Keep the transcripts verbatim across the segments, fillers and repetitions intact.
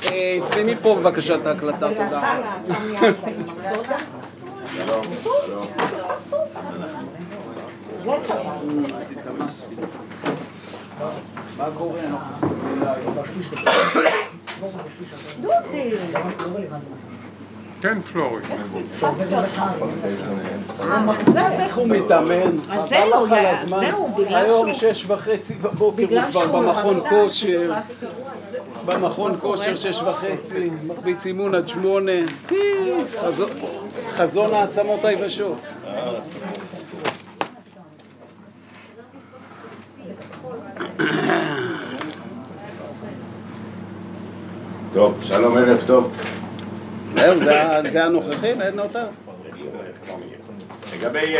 שימי פה בבקשה את ההקלטה, תודה. מה קורה? דודי! כן, פלורי. איך הוא מתאמן? אז זהו, זהו, בגלל שהוא... היום שש וחצי בבוקר הוא כבר במכון כושר. במכון כושר שש וחצי, מחביץ אימון עד שמונה. חזון העצמות היבשות. טוב, שלום, ערב טוב. זהו, זה הנוכחים, אין אותה. לגבי...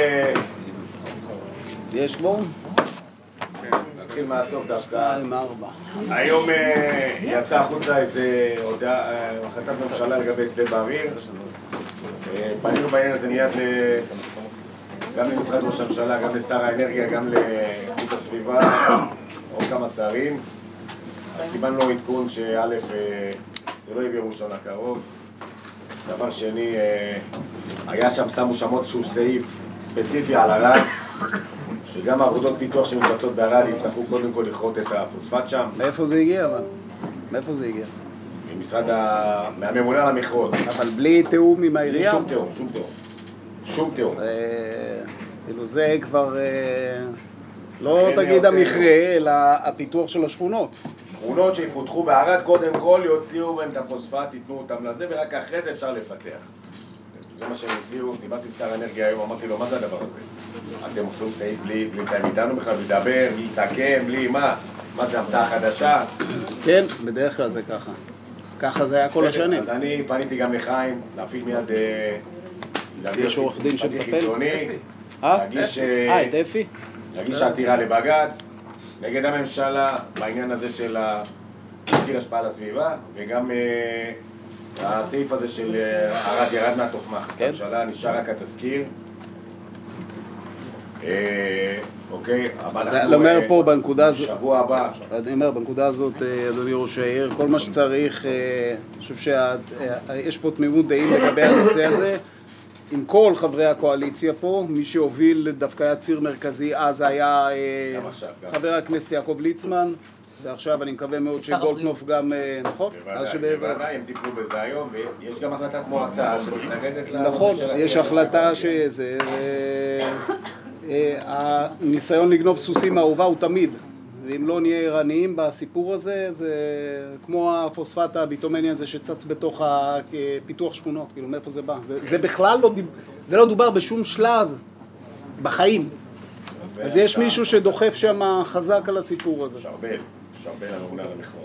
יש בו? נתחיל מהסוף דווקא. עם ארבע. היום יצא החוצה איזה החלטת ממשלה לגבי שדה בריר. פנינו בעניין הזה מיד גם למשרד ראש הממשלה, גם לשר האנרגיה, גם לאיכות הסביבה, עוד כמה שרים. קיבלנו עדכון שא' זה לא יהיה ביום ראשון הקרוב. דבר שני, היה שם, שמו שם עוד שהוא סעיף ספציפי על ערד, שגם העבודות פיתוח שמתבצעות בערד יצטרכו קודם כל לכרות את הפוספט שם. מאיפה זה הגיע אבל? מאיפה זה הגיע? ממשרד ה... מהממונה על המכרות. אבל בלי תיאום עם העירייה? שום תיאום, שום תיאום. שום תיאום. כאילו זה כבר... לא תגיד המכרה, אלא הפיתוח של השכונות. שכונות שיפותחו בערד, קודם כל יוציאו בהם את הפוספט, ייתנו אותם לזה, ורק אחרי זה אפשר לפתח. זה מה שהם הציעו, דיברתי עם שר האנרגיה היום, אמרתי לו, מה זה הדבר הזה? אתם עושים סעיף בלי לתאם איתנו בכלל, לדבר, להצעקם, בלי מה? מה זה, המצאה חדשה? כן, בדרך כלל זה ככה. ככה זה היה כל השנים. אז אני פניתי גם לחיים, להפעיל מיד... יש עורך דין שמטפל? להגיש... אה, את אפי? להגיש עתירה לבג"ץ נגד הממשלה בעניין הזה של תסקיר השפעה על הסביבה, וגם הסעיף הזה של ערד ירד מהתוכנית. הממשלה נשאר רק התזכיר. אוקיי, אז אני אומר פה בנקודה הזאת, שבוע הבא. אני אומר בנקודה הזאת, אדוני ראש העיר, כל מה שצריך, אני חושב שיש פה תמימות דעים לגבי הנושא הזה. עם כל חברי הקואליציה פה, מי שהוביל דווקא היה ציר מרכזי, אז היה חבר הכנסת יעקב ליצמן, ועכשיו אני מקווה מאוד שגולדקנופ גם, נכון? בוודאי, הם טיפלו בזה היום, ויש גם החלטת מועצה שמתנגדת לנושא נכון, של... יש החלטה שזה... הניסיון לגנוב סוסים מהאהובה הוא תמיד, ואם לא נהיה ערניים בסיפור הזה, זה כמו הפוספט הביטומני הזה שצץ בתוך פיתוח שכונות, כאילו מאיפה זה בא. זה, זה בכלל לא, זה לא דובר בשום שלב בחיים. אז יש מישהו שדוחף שם חזק על הסיפור הזה. שרבל, שרבל הממונה על המכרות.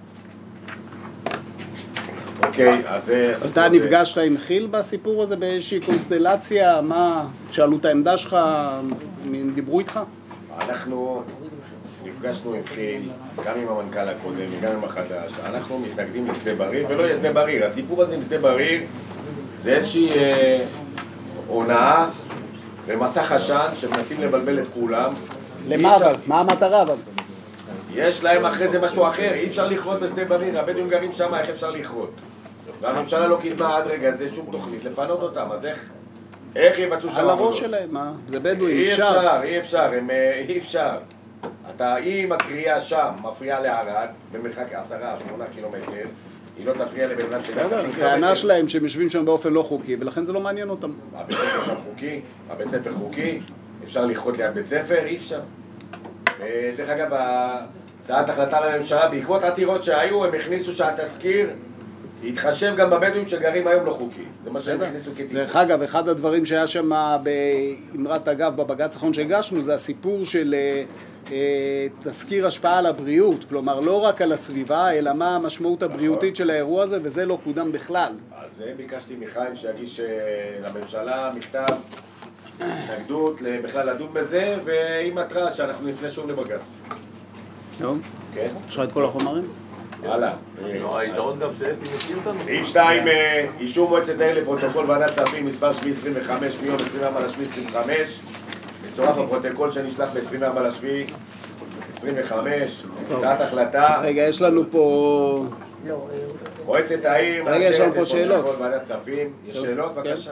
אוקיי, אז... אתה נפגשת עם חיל בסיפור הזה באיזושהי קונסטלציה? מה, שאלו את העמדה שלך, הם דיברו איתך? אנחנו... נפגשנו עם חיל, גם עם המנכ"ל הקודם וגם עם החדש. אנחנו מתנגדים לשדה בריר, ולא יהיה שדה בריר. הסיפור הזה עם שדה בריר זה איזושהי אה, הונאה ומסך עשן שמנסים לבלבל את כולם. למה אבל? מה המטרה אבל? יש להם אחרי זה משהו אחר, אי אפשר לכרות בשדה בריר, הבדואים גרים שם, איך אפשר לכרות? והממשלה לא קידמה עד רגע זה שום תוכנית לפנות אותם, אז איך? איך יבצעו שם על הראש שלהם, מה? זה בדואים, אי אפשר, אי אפשר, הם, אי אפשר. אתה, אם הקריאה שם מפריעה לערד, במרחק עשרה, שמונה קילומטר, היא לא תפריע לבן אדם שגר חצי קילומטר. הטענה שלהם שהם יושבים שם באופן לא חוקי, ולכן זה לא מעניין אותם. הבית ספר שם חוקי, הבית ספר חוקי, אפשר לכרות ליד בית ספר, אי אפשר. ודרך אגב, הצעת החלטה לממשלה, בעקבות עתירות שהיו, הם הכניסו שהתזכיר יתחשב גם בבדואים שגרים היום לא חוקי. זה מה שהם הכניסו כתיקון. דרך אגב, אחד הדברים שהיה שם באמרת אגב בבג"ץ האחרון שהגשנו, זה הסיפור של תזכיר השפעה על הבריאות, כלומר לא רק על הסביבה, אלא מה המשמעות הבריאותית של האירוע הזה, וזה לא קודם בכלל. אז ביקשתי מחיים שיגיש לממשלה מכתב התנגדות בכלל לדון בזה, ועם מטרה שאנחנו נפנה שוב לבג"ץ. טוב, כן? יש לך את כל החומרים? הלאה. היתרון גם שאפי מכיר אותנו. סעיף שתיים, אישור מועצת העיר לפרוטוקול ועדת כספים מספר שביעי עשרים וחמש מיום עשרים וארבעה ליולי עשרים וחמש, מצורף הפרוטוקול שנשלח ב-עשרים וארבעה ליולי עשרים וחמש, הצעת החלטה. רגע, יש לנו פה לא. מועצת העיר, רגע, יש לנו פה שאלות. ועדת כספים, יש שאלות, בבקשה.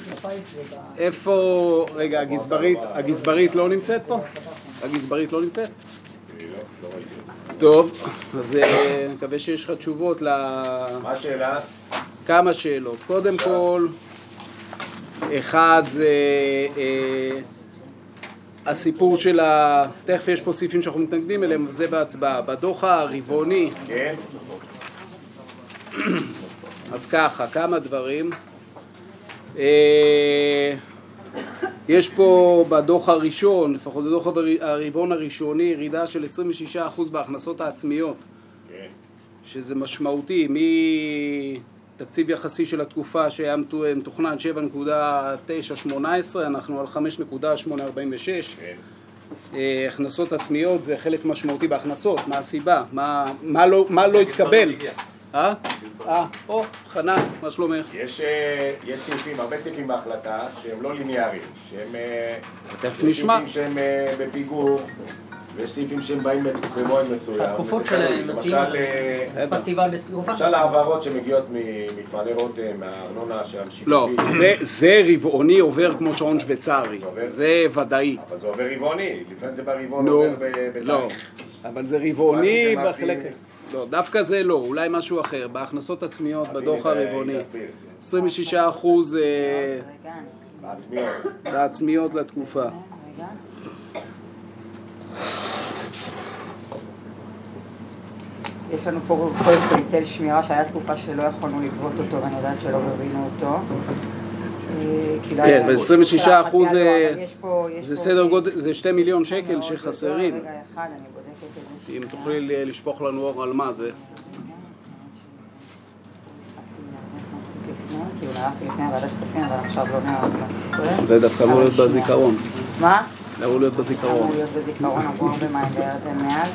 איפה, רגע, הגזברית, הגזברית לא נמצאת פה? הגזברית לא נמצאת? טוב, אז מקווה שיש לך תשובות ל... מה השאלה? כמה שאלות. קודם כל, אחד זה אה, הסיפור של ה... תכף יש פה סעיפים שאנחנו מתנגדים אליהם, זה בהצבעה. בדוח הרבעוני, כן. אז ככה, כמה דברים. אה, יש פה בדוח הראשון, לפחות בדוח הרבעון הראשוני, ירידה של עשרים ושישה אחוז בהכנסות העצמיות. כן. שזה משמעותי, מתקציב יחסי של התקופה שהיה מתוכנן שבע נקודה תשע שמונה עשרה, אנחנו על חמש נקודה שמונה ארבעים ושש. כן. הכנסות עצמיות זה חלק משמעותי בהכנסות, מה הסיבה? מה, מה, לא, מה לא התקבל? אה? אה, או, חנה, מה שלומך? יש, יש סעיפים, הרבה סעיפים בהחלטה שהם לא ליניאריים, שהם... תכף נשמע. סעיפים שהם בפיגור, ויש סעיפים שהם באים במועד מסוים. התקופות שלהם, למשל, פסטיבל בסגופה. למשל העברות שמגיעות ממפעלי רותם, מהארנונה של השיתופים. לא, זה, זה רבעוני עובר כמו שעון שוויצרי, זה ודאי. אבל זה עובר רבעוני, לפעמים זה ברבעון נו, עובר בטיים. לא, אבל זה רבעוני בחלק... לא, דווקא זה לא, אולי משהו אחר. בהכנסות עצמיות, בדוח הרבעוני, עשרים ושישה אחוז בעצמיות. בעצמיות לתקופה. יש לנו פה קודם כל היטל שמירה שהיה תקופה שלא יכולנו לגבות אותו ואני יודעת שלא גבינו אותו. כן, ב-עשרים ושישה אחוז זה סדר גודל, זה שתי מיליון שקל שחסרים. רגע אחד, אני בודקת את זה. אם תוכלי לשפוך לנו אור על מה זה. כי אולי הלכתי לפני ועדת כספים, אבל עכשיו לא נראה. זה דווקא אמור להיות בזיכרון. מה? אמור להיות בזיכרון. אמור להיות בזיכרון, אמרו הרבה מים בירדן מעל.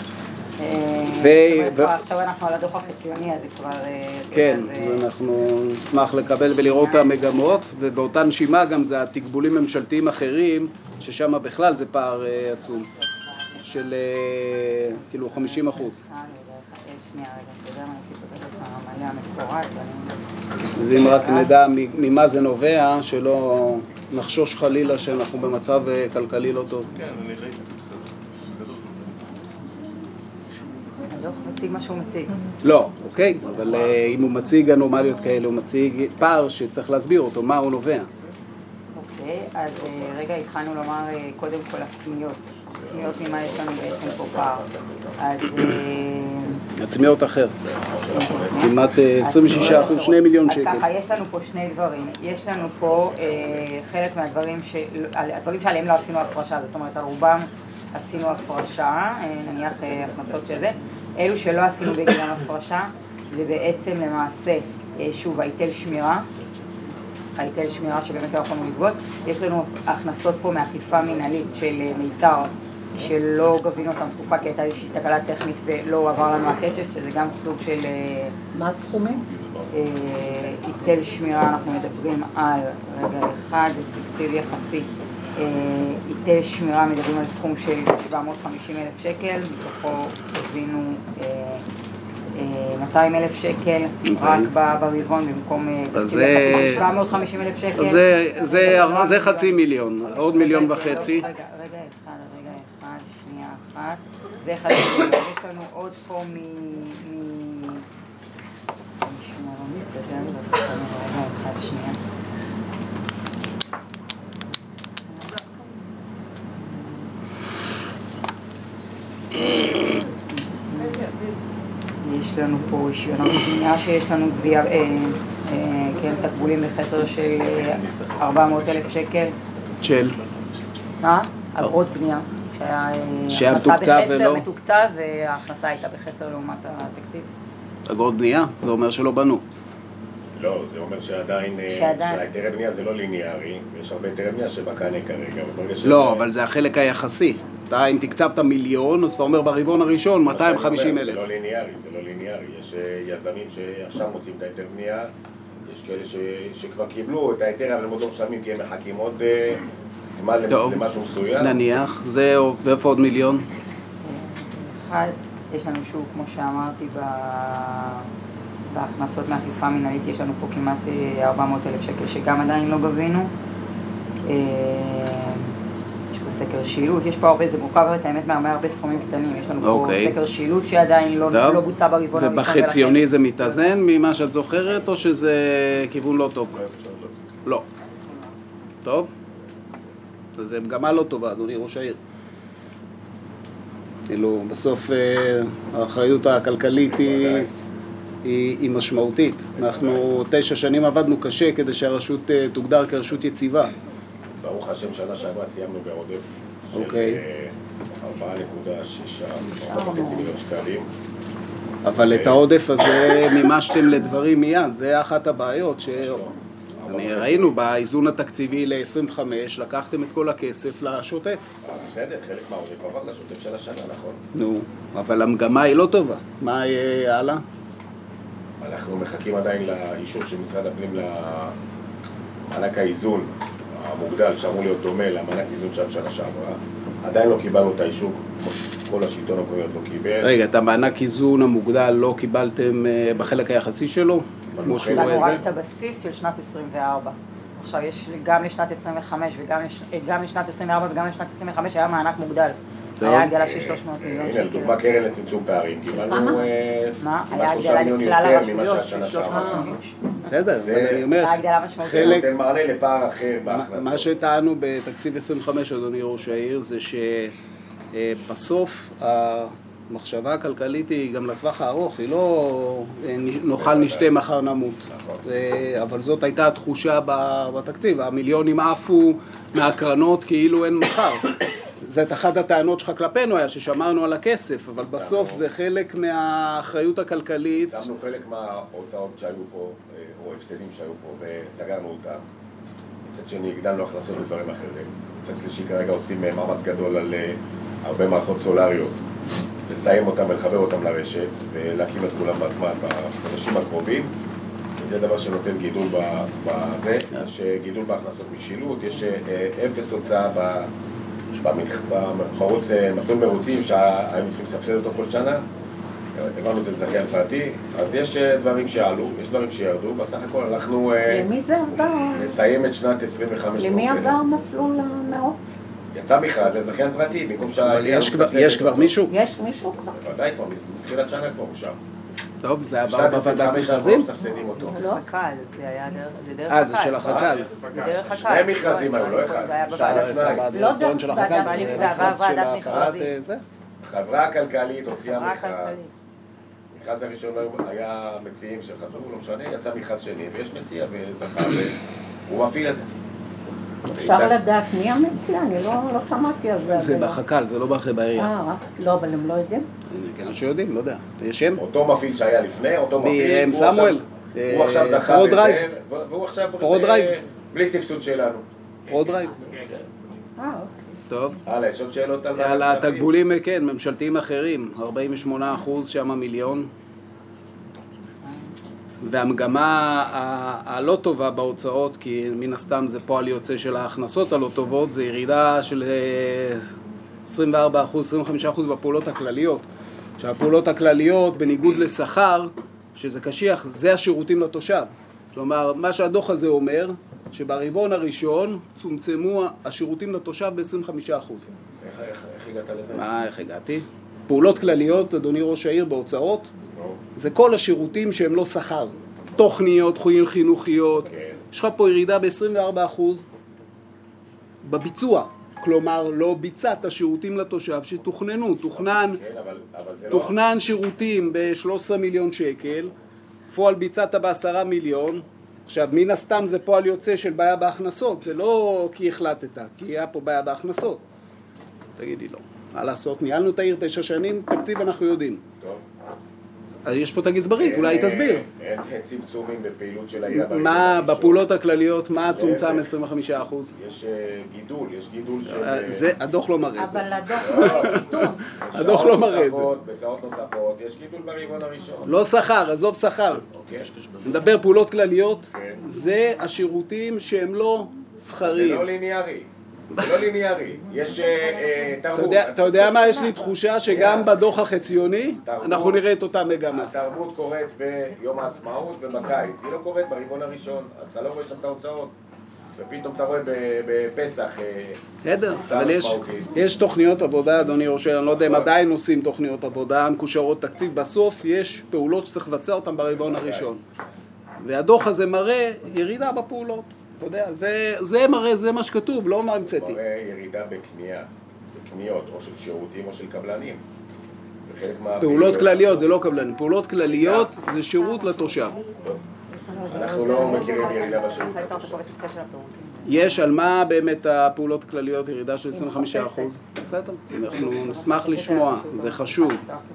עכשיו אנחנו על הדוח החציוני, אז זה כבר... כן, אנחנו נשמח לקבל ולראות את המגמות, ובאותה נשימה גם זה התקבולים ממשלתיים אחרים, ששם בכלל זה פער עצום, של כאילו חמישים אחוז. שנייה, רגע, אתה יודע מה, אני חושבת המלא המקורט, אז אם רק נדע ממה זה נובע, שלא נחשוש חלילה שאנחנו במצב כלכלי לא טוב. כן, אני ראיתי. הדוח מציג מה שהוא מציג. לא, אוקיי, אבל אם הוא מציג אנומליות כאלה, הוא מציג פער שצריך להסביר אותו, מה הוא נובע. אוקיי, אז רגע התחלנו לומר קודם כל עצמיות. עצמיות ממה יש לנו בעצם פה פער. אז... עצמיות אחר. כמעט עשרים ושישה אחוז, שני מיליון שקל. אז ככה, יש לנו פה שני דברים. יש לנו פה חלק מהדברים הדברים שעליהם לא עשינו הפרשה, זאת אומרת, הרובם עשינו הפרשה, נניח הכנסות של זה. אלו שלא עשינו בגינם הפרשה, זה בעצם למעשה, שוב, היטל שמירה, היטל שמירה שבאמת לא יכולנו לגבות. יש לנו הכנסות פה מאכיפה מנהלית של מיתר, שלא גבינו אותם תקופה, כי הייתה איזושהי תקלה טכנית ולא עבר לנו הכסף, שזה גם סוג של... מה הסכומים? היטל שמירה, אנחנו מדברים על רגע אחד, תקציב יחסי. היטל שמירה מדברים על סכום של שבע מאות וחמישים אלף שקל, מתוכו גבינו מאתיים אלף שקל, רק ברבעון במקום תקציב יחסי של שבע מאות וחמישים אלף שקל. זה חצי מיליון, עוד מיליון וחצי. רגע, רגע אחד, רגע אחד, שנייה אחת. זה חצי מיליון, יש לנו עוד פה מ... משמע לא מסתדר, אז רגע אחד, שנייה. יש לנו פה רישיונות בנייה שיש לנו גבייה, אה, אה, כן, תקבולים בחסר של ארבע מאות אלף שקל. של? מה? אגרות בנייה. שהיה מתוקצב ולא? מתוקצב וההכנסה הייתה בחסר לעומת התקציב. אגרות בנייה? זה אומר שלא בנו. לא, זה אומר שעדיין, שהיתרי בנייה זה לא ליניארי, ויש הרבה יתרי בנייה שבקנה כרגע. לא, אבל זה החלק היחסי. אתה, אם תקצבת מיליון, אז אתה אומר ברבעון הראשון מאתיים וחמישים אלף. זה לא ליניארי, זה לא ליניארי. יש יזמים שעכשיו מוצאים את היתר בנייה, יש כאלה שכבר קיבלו את היתר, אבל הם עוד לא משלמים כי הם מחכים עוד זמן למשהו מסוים. נניח, זה ואיפה עוד מיליון? אחד, יש לנו שוב, כמו שאמרתי, בהכנסות מאכיפה מנהלית יש לנו פה כמעט ארבע מאות אלף שקל שגם עדיין לא גבינו. יש פה סקר שילוט, יש פה הרבה, זה מורכב את האמת מהרבה הרבה סכומים קטנים, יש לנו פה סקר שילוט שעדיין לא בוצע ברבעון הראשון. ובחציוני זה מתאזן ממה שאת זוכרת או שזה כיוון לא טוב? לא. טוב? אז זה מגמה לא טובה, אדוני ראש העיר. כאילו, בסוף האחריות הכלכלית היא, היא, היא משמעותית. אנחנו תשע שנים עבדנו קשה כדי שהרשות תוגדר כרשות יציבה. ברוך השם, שנה שעברה סיימנו בעודף של ארבע נקודה שש מיליון שקלים. אבל את העודף הזה מימשתם לדברים מיד, זה אחת הבעיות ש... אני ראינו באיזון התקציבי ל-עשרים וחמש, לקחתם את כל הכסף לשוטף. בסדר, חלק מהעודף עבר לשוטף של השנה, נכון? נו, אבל המגמה היא לא טובה. מה יהיה הלאה? אנחנו מחכים עדיין לאישור של משרד הפנים למענק האיזון המוגדל, שאמור להיות דומה למענק איזון של שנה שעברה. עדיין לא קיבלנו את האישור, כל השלטון המקומי לא קיבל. רגע, את המענק איזון המוגדל לא קיבלתם בחלק היחסי שלו? כמו שהוא קיבלנו איזה? רק את הבסיס של שנת עשרים וארבע. עכשיו יש גם לשנת עשרים וחמש וגם לשנת עשרים וארבע וגם לשנת עשרים וחמש היה מענק מוגדל. היה הגדלה של שלוש מאות מיליון שקל. הנה, לדוגמה קרן לצמצום פערים. קיבלנו מה? היה כמעט שלושה מיליון הגדלה לכלל יותר ממה הרשויות של שהשנה שלוש מאות שעברה. מיליון. בסדר, אני אומר, היה הגדלה משמעותית. זה נותן מענה לפער אחר בהכנסות. מה שטענו בתקציב עשרים וחמש, אדוני ראש העיר, זה שבסוף המחשבה הכלכלית היא גם לטווח הארוך, היא לא נאכל נשתה מחר נמות. אבל זאת הייתה התחושה בתקציב, המיליונים עפו מהקרנות כאילו אין מחר. זאת אחת הטענות שלך כלפינו היה ששמרנו על הכסף, אבל בסוף זה חלק מהאחריות הכלכלית. צמנו חלק מההוצאות שהיו פה, או הפסדים שהיו פה, וסגרנו אותם. מצד שני, הגדלנו הכנסות לדברים אחרים. מצד שלישי, כרגע עושים מאמץ גדול על הרבה מערכות סולריות, לסיים אותם ולחבר אותם לרשת, ולהקים את כולם בזמן, בחודשים הקרובים. זה דבר שנותן גידול בזה, יש גידול בהכנסות משילוט, יש אפס הוצאה ב... במרוץ, מסלול מרוצים שהיינו צריכים לסבסד אותו כל שנה, הבנו את זה לזכיין פרטי, אז יש דברים שעלו, יש דברים שירדו, בסך הכל אנחנו... למי זה עבר? נסיים את שנת עשרים וחמש. למי עבר מסלול המרוץ? יצא מכרז לזכיין פרטי, במקום שה... אבל יש כבר מישהו? יש מישהו כבר? בוודאי כבר, מתחילת שנה כבר אושר. טוב, זה עבר בוועדת מכרזים? מסבסדים אותו. לא? חק"ל, זה היה דרך... אה, זה של החק"ל. זה דרך חק"ל. שני מכרזים היו, לא אחד. זה היה בוועדת לא דרך של החק"ל, זה עבר ועדת מכרזים. חברה הכלכלית הוציאה מכרז. המכרז הראשון היה מציעים שחזרו, לא משנה, יצא מכרז שני, ויש מציע וזכה, והוא מפעיל את זה. אפשר לדעת מי המציע? אני לא שמעתי על זה. זה בחק"ל, זה לא באחרי בעירייה. אה, רק, לא, אבל הם לא יודעים. כן, שיודעים, לא יודע. יש שם? אותו מפעיל שהיה לפני, אותו מפעיל. מ. סמואל. הוא עכשיו זכה בזה, והוא עכשיו בלי סבסוד שלנו. פרו-דרייב. אה, אוקיי. טוב. הלאה, יש עוד שאלות על... על התקבולים, כן, ממשלתיים אחרים, ארבעים ושמונה אחוז שם מיליון. והמגמה הלא טובה בהוצאות, כי מן הסתם זה פועל יוצא של ההכנסות הלא טובות, זה ירידה של עשרים וארבעה אחוז, עשרים וחמישה אחוז בפעולות הכלליות. שהפעולות הכלליות, בניגוד לשכר, שזה קשיח, זה השירותים לתושב. כלומר, מה שהדוח הזה אומר, שברבעון הראשון צומצמו השירותים לתושב ב-עשרים וחמישה אחוז. איך, איך, איך הגעת לזה? מה, איך הגעתי? פעולות כלליות, אדוני ראש העיר, בהוצאות, זה כל השירותים שהם לא שכר. תוכניות, חינוכיות. Okay. יש לך פה ירידה ב-עשרים וארבעה אחוז בביצוע. כלומר, לא ביצעת שירותים לתושב שתוכננו. תוכנן, כן, אבל, אבל זה תוכנן לא... שירותים ב-שלושה עשר מיליון שקל, פועל ביצעת ב-עשרה מיליון. עכשיו, מן הסתם זה פועל יוצא של בעיה בהכנסות. זה לא כי החלטת, כי היה פה בעיה בהכנסות. תגידי לא. מה לעשות? ניהלנו את העיר תשע שנים, תקציב אנחנו יודעים. טוב. אז יש פה את הגזברית, אולי היא תסביר. אין צמצומים בפעילות של העירייה. מה, בפעולות הכלליות, מה צומצם עשרים וחמישה אחוז? יש גידול, יש גידול של... זה, הדוח לא מראה את זה. אבל הדוח לא גידול. הדוח לא מראה את זה. בשעות נוספות, יש גידול ברבעון הראשון. לא שכר, עזוב שכר. נדבר פעולות כלליות, זה השירותים שהם לא שכריים. זה לא ליניארי. זה לא ליניארי, יש תרבות. אתה יודע מה, יש לי תחושה שגם בדוח החציוני אנחנו נראה את אותה מגמה. התרבות קורית ביום העצמאות ובקיץ, היא לא קורית ברבעון הראשון, אז אתה לא רואה שם את ההוצאות. ופתאום אתה רואה בפסח בסדר, אבל יש תוכניות עבודה, אדוני ראש העיר, אני לא יודע אם עדיין עושים תוכניות עבודה, מקושרות תקציב, בסוף יש פעולות שצריך לבצע אותן ברבעון הראשון. והדוח הזה מראה ירידה בפעולות. אתה יודע, זה, זה מראה, זה מה שכתוב, לא מה המצאתי. מראה ירידה בקנייה, בקניות, או של שירותים או של קבלנים. פעולות כלליות זה לא קבלנים, פעולות כלליות זה שירות לתושב. אנחנו לא מכירים ירידה בשירות. יש על מה באמת הפעולות כלליות ירידה של עשרים וחמישה אחוז? בסדר, אנחנו נשמח לשמוע, זה חשוב.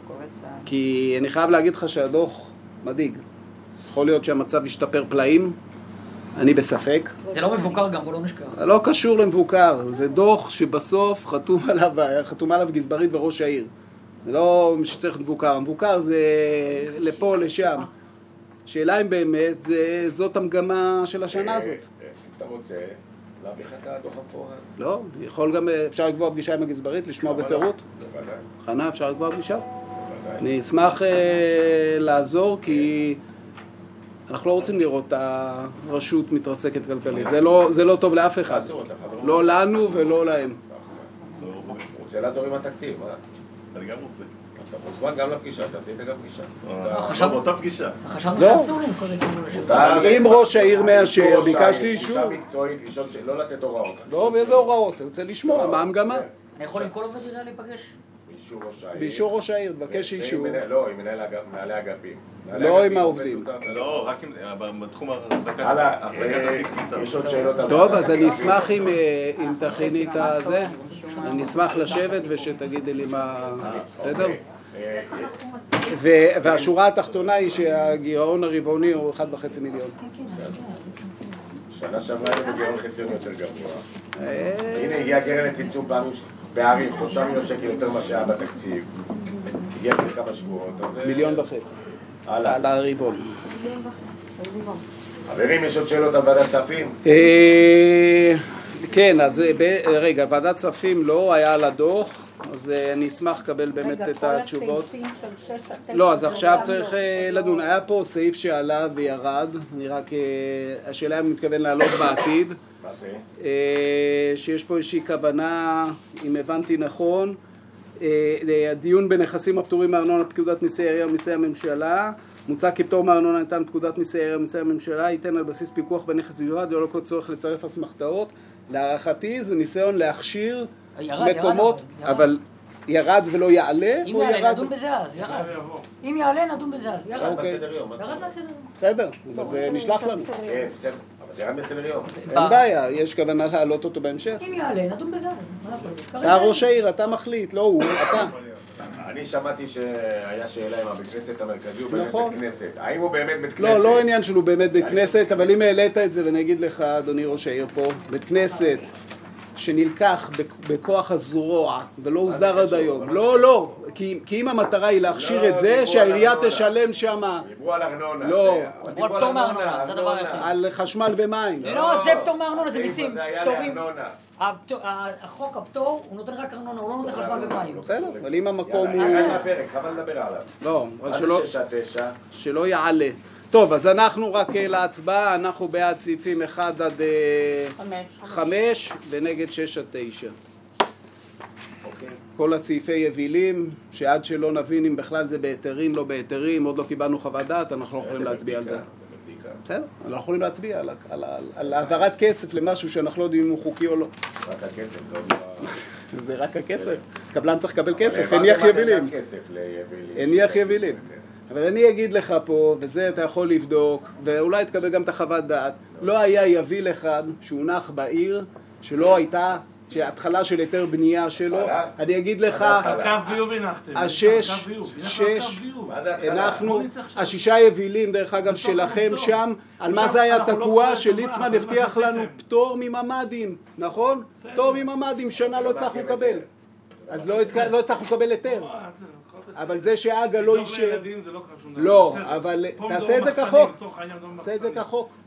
כי אני חייב להגיד לך שהדוח מדאיג. יכול להיות שהמצב ישתפר פלאים, אני בספק. זה לא מבוקר גם, הוא לא נשכח. זה לא קשור למבוקר, זה דוח שבסוף חתום עליו, חתום עליו גזברית וראש העיר. זה לא שצריך מבוקר, מבוקר זה לפה, לשם. שאלה אם באמת זה, זאת המגמה של השנה הזאת. אתה רוצה להביך את הדוח המפורט? לא, יכול גם, אפשר לקבוע פגישה עם הגזברית, לשמוע בפירוט. בוודאי. חנה, אפשר לקבוע פגישה? אני אשמח לעזור כי אנחנו לא רוצים לראות את הרשות מתרסקת כלכלית. זה לא, זה לא טוב לאף אחד. לא לנו ולא להם. רוצה לעזור עם התקציב, מה? אני גם רוצה. אתה מוזמן גם לפגישה, אתה עשית גם פגישה. עכשיו באותה פגישה. חשבנו שאסור למכור את זה. אם ראש העיר מאשר, ביקשתי אישור. פגישה מקצועית, לשאול שלא לתת הוראות. לא, באיזה הוראות? אני רוצה לשמוע, מה המגמה? אני יכול עם כל עובד עירייה להיפגש? באישור ראש העיר. באישור ראש העיר, תבקש אישור. לא, עם מנהלי אגפים. לא עם העובדים. לא, רק בתחום החזקת התיק. יש עוד שאלות. טוב, אז אני אשמח אם תכיני את הזה. אני אשמח לשבת ושתגידי לי מה... בסדר? והשורה התחתונה היא שהגירעון הרבעוני הוא אחד וחצי מיליון. שנה שעברה היה בגירעון חציון יותר גבוה. הנה הגיעה קרן לצמצום פערים, שלושה מיליון שקל יותר מה שהיה בתקציב. הגיע לפני כמה שבועות, אז... מיליון וחצי. על הרבעון. חברים, יש עוד שאלות על ועדת כספים? כן, אז רגע, ועדת כספים לא היה על הדוח, אז אני אשמח לקבל באמת את התשובות. לא, אז עכשיו צריך לדון. היה פה סעיף שעלה וירד, אני רק... השאלה אם מתכוון לעלות בעתיד. מה זה? שיש פה איזושהי כוונה, אם הבנתי נכון, הדיון בנכסים הפטורים מארנונה פקודת מיסי העירייה ומיסי הממשלה. מוצע כי פטור מארנונה ניתן פקודת מיסי העירייה ומיסי הממשלה, ייתן על בסיס פיקוח בנכס בלבד, ולא כל צורך לצרף אסמכתאות. להערכתי זה ניסיון להכשיר מקומות, אבל ירד ולא יעלה? אם יעלה נדון בזה אז, ירד. אם יעלה נדון בזה אז, ירד. בסדר יום. ירד מהסדר יום. בסדר, אבל זה נשלח לנו. כן, בסדר. אבל ירד בסדר יום. אין בעיה, יש כוונה להעלות אותו בהמשך. אם יעלה נדון בזה אז. אתה ראש העיר, אתה מחליט, לא הוא, אתה. אני שמעתי שהיה שאלה אם הבית כנסת המרכזי הוא באמת בית כנסת. האם הוא באמת בית כנסת? לא, לא עניין שלו באמת בית כנסת, אבל אם העלית את זה ואני אגיד לך, אדוני ראש העיר פה, בית כנסת שנלקח בכוח הזרוע ולא הוסדר עד היום. לא, לא, כי אם המטרה היא להכשיר את זה, שהעירייה תשלם שם. דיברו על ארנונה. לא. דיברו על פטור מארנונה, זה הדבר היחיד. על חשמל ומים. לא, זה פטור מארנונה, זה מיסים. זה היה לארנונה. החוק הפטור, הוא נותן רק ארנונה, הוא לא נותן חשמל ומים. בסדר, אבל אם המקום הוא... יאללה, יאללה הפרק, חבל לדבר עליו. לא, אבל מה שלא... זה שש עד תשע? שלא יעלה. טוב, אז אנחנו רק להצבעה, אנחנו בעד סעיפים אחד עד חמש ונגד שש עד תשע. כל הסעיפי יבילים, שעד שלא נבין אם בכלל זה בהיתרים, לא בהיתרים, עוד לא קיבלנו חוות דעת, אנחנו לא יכולים להצביע על זה. בסדר, אנחנו לא יכולים להצביע על, על, על, על העברת כסף למשהו שאנחנו לא יודעים אם הוא חוקי או לא. רק הכסף, זה עוד לא... זה רק הכסף. קבלן צריך לקבל כסף, הניח יבילים. הניח יבילים. אבל אני אגיד לך פה, וזה אתה יכול לבדוק, ואולי תקבל גם את החוות דעת, לא היה יביל אחד שהונח בעיר, שלא הייתה, שההתחלה של היתר בנייה שלו, אני אגיד לך, קו ביוב הנחתם. השש, שש, אנחנו, השישה יבילים דרך אגב שלכם שם, על מה זה היה תקוע שליצמן הבטיח לנו פטור מממ"דים, נכון? פטור מממ"דים, שנה לא צריכים לקבל. אז לא צריכים לקבל היתר. אבל זה שהאגה לא אישר, לא, אבל תעשה את זה כחוק, תעשה את זה כחוק,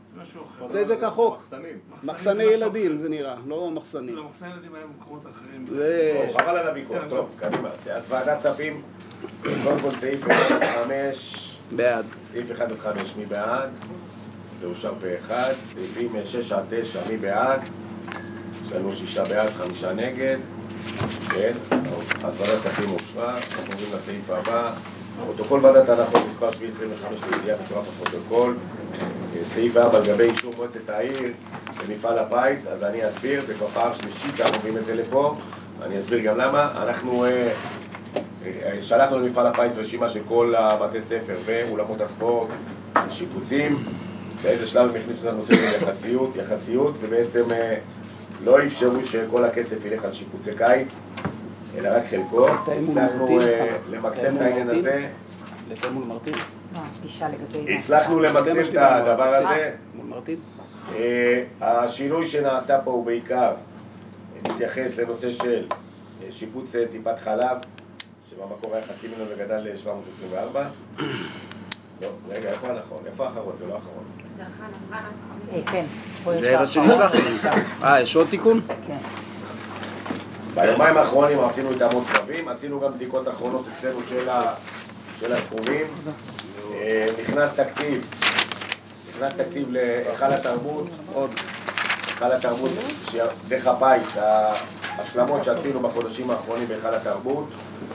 זה זה כחוק. מחסני ילדים זה נראה, לא מחסנים. לא, מחסני ילדים היה במקומות אחרים. זה... חבל על הוויכוח, טוב, קדימה. אז ועדת כספים, קודם כל סעיף אחד עד חמש. בעד. סעיף אחד עד חמש, מי בעד? זה אושר פה אחד. סעיפים שש עד תשע, מי בעד? יש לנו שישה בעד, חמישה נגד. כן, אז ועדת כספים אושרה. אנחנו עוברים לסעיף הבא. פרוטוקול ועדת ההנחות מספר שבע עשרים וחמש לידיעת מצורף הפרוטוקול. סעיף ארבע לגבי אישור מועצת העיר במפעל הפיס, אז אני אסביר, זה כבר פעם שלישית שאנחנו מביאים את זה לפה, אני אסביר גם למה. אנחנו אה, אה, שלחנו למפעל הפיס רשימה של כל הבתי ספר ואולמות הספורט, שיפוצים, באיזה שלב הם הכניסו את הנושא של יחסיות, יחסיות ובעצם אה, לא אפשרו שכל הכסף ילך על שיפוצי קיץ, אלא רק חלקו. הצלחנו אה, למקסם את העניין הזה. לתאם מול מרטין? לא, פגישה לגבי... הצלחנו למקסם את הדבר הזה. מול מרטין? השינוי שנעשה פה הוא בעיקר מתייחס לנושא של שיפוץ טיפת חלב, שבמקור היה חצי מיליון וגדל ל-שבע מאות עשרים וארבע. לא, רגע, איפה הנכון? איפה האחרון? זה לא האחרון. כן. זה מה שנשלח. אה, יש עוד תיקון? כן. ביומיים האחרונים עשינו את המון סבבים, עשינו גם בדיקות אחרונות אצלנו של הסכומים. נכנס תקציב, נכנס תקציב להיכל התרבות, עוד היכל התרבות, דרך הפיס, ההשלמות שעשינו בחודשים האחרונים בהיכל התרבות,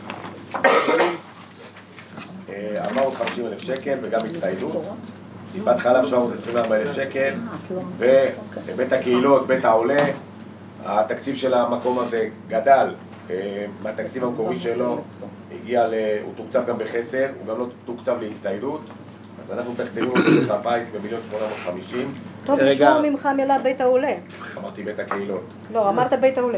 ארבע מאות וחמישים אלף שקל וגם הצטיידות. טיפת חלב שבע מאות עשרים וארבע אלף שקל, ובית הקהילות, בית העולה, התקציב של המקום הזה גדל, מהתקציב המקורי שלו הגיע, הוא תוקצב גם בחסר, הוא גם לא תוקצב להצטיידות, אז אנחנו תקציבים אותו דרך הפיס במיליון שמונה מאות וחמישים. טוב לשמוע ממך מילה בית העולה. אמרתי בית הקהילות. לא, אמרת בית העולה.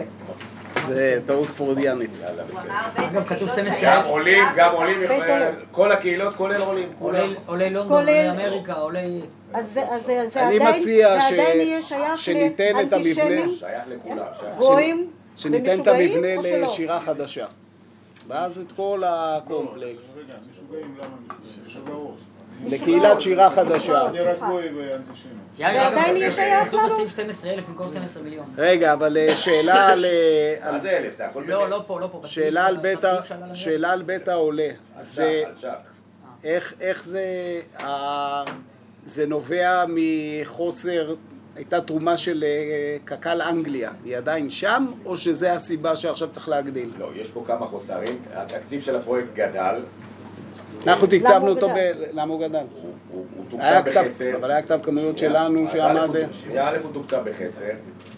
זה טעות פרודיאנית. יאללה, בסדר. גם כתוב שתים עשרה. גם עולים, גם עולים, כל הקהילות כולל עולים. עולי לונדון, עולי אמריקה, עולי... אז זה אני עדיין מציע יהיה שייך שניתן את המבנה, לאנטישמים, שייך לכולם. גויים שניתן את המבנה ומשוגעים או שלא? לשירה חדשה. ואז את כל הקומפלקס. רגע, משוגעים למה משוגעות? לקהילת שירה חדשה. אני רק גוי ואנטישמי. זה עדיין יהיה שייך כתוב לנו? בסעיף שתים עשרה אלף במקום שנים עשר מיליון. רגע, אבל שאלה על... מה זה אלף? זה הכל לא, באמת. לא פה, לא פה. שאלה על בית ה- שאלה על בית העולה. זה... על שח. איך, איך זה, ה- זה נובע מחוסר, הייתה תרומה של אה, קק"ל אנגליה, היא עדיין שם, או שזה הסיבה שעכשיו צריך להגדיל? לא, יש פה כמה חוסרים. התקציב של הפרויקט גדל. אנחנו תקצבנו הוא אותו, גדל? ב... למה הוא גדל? הוא- הוא הוא היה תוקצב כתב, בחסר. אבל היה כתב כמויות שנייה, שלנו אז שעמד... א' הוא- שנייה, א' הוא תוקצב בחסר.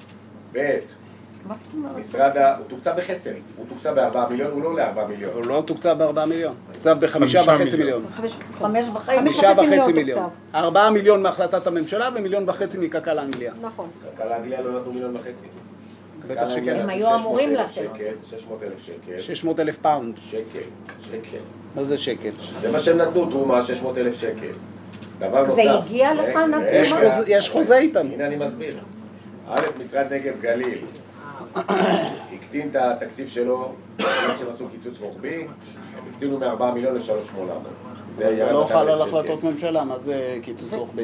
ב' מה זאת אומרת? משרד ה... הוא תוקצב בחסר. הוא תוקצב בארבעה מיליון, הוא לא לארבעה מיליון. הוא לא תוקצב בארבעה מיליון, תוקצב בחמישה וחצי מיליון. חמש חמש וחצי חמישה וחצי מיליון מיליון. תוקצב. ארבעה מיליון מהחלטת הממשלה ומיליון וחצי מקק"ל אנגליה. נכון. קק"ל אנגליה לא נתנו מיליון וחצי. בטח קק"ל שכן. אנגליה הם נתנו היו אמורים שש מאות אלף לתת. שקל, שש מאות אלף שקל. שש מאות אלף פאונד. שקל, שקל. מה זה שקל? זה מה שהם נתנו, תרומה, שש מאות אלף שקל. דבר נוסף. זה הגיע רגע, לכאן, רגע. יש חוזה- יש חוזה איתם. הנה אני מסביר. א', משרד נגב גליל הקטין את התקציב שלו, בגלל שהם עשו קיצוץ רוחבי, הם הקטינו מ-ארבעה מיליון ל-שלוש מיליון שמונה מאות. זה לא חל על החלטות ממשלה, מה זה קיצוץ רוחבי?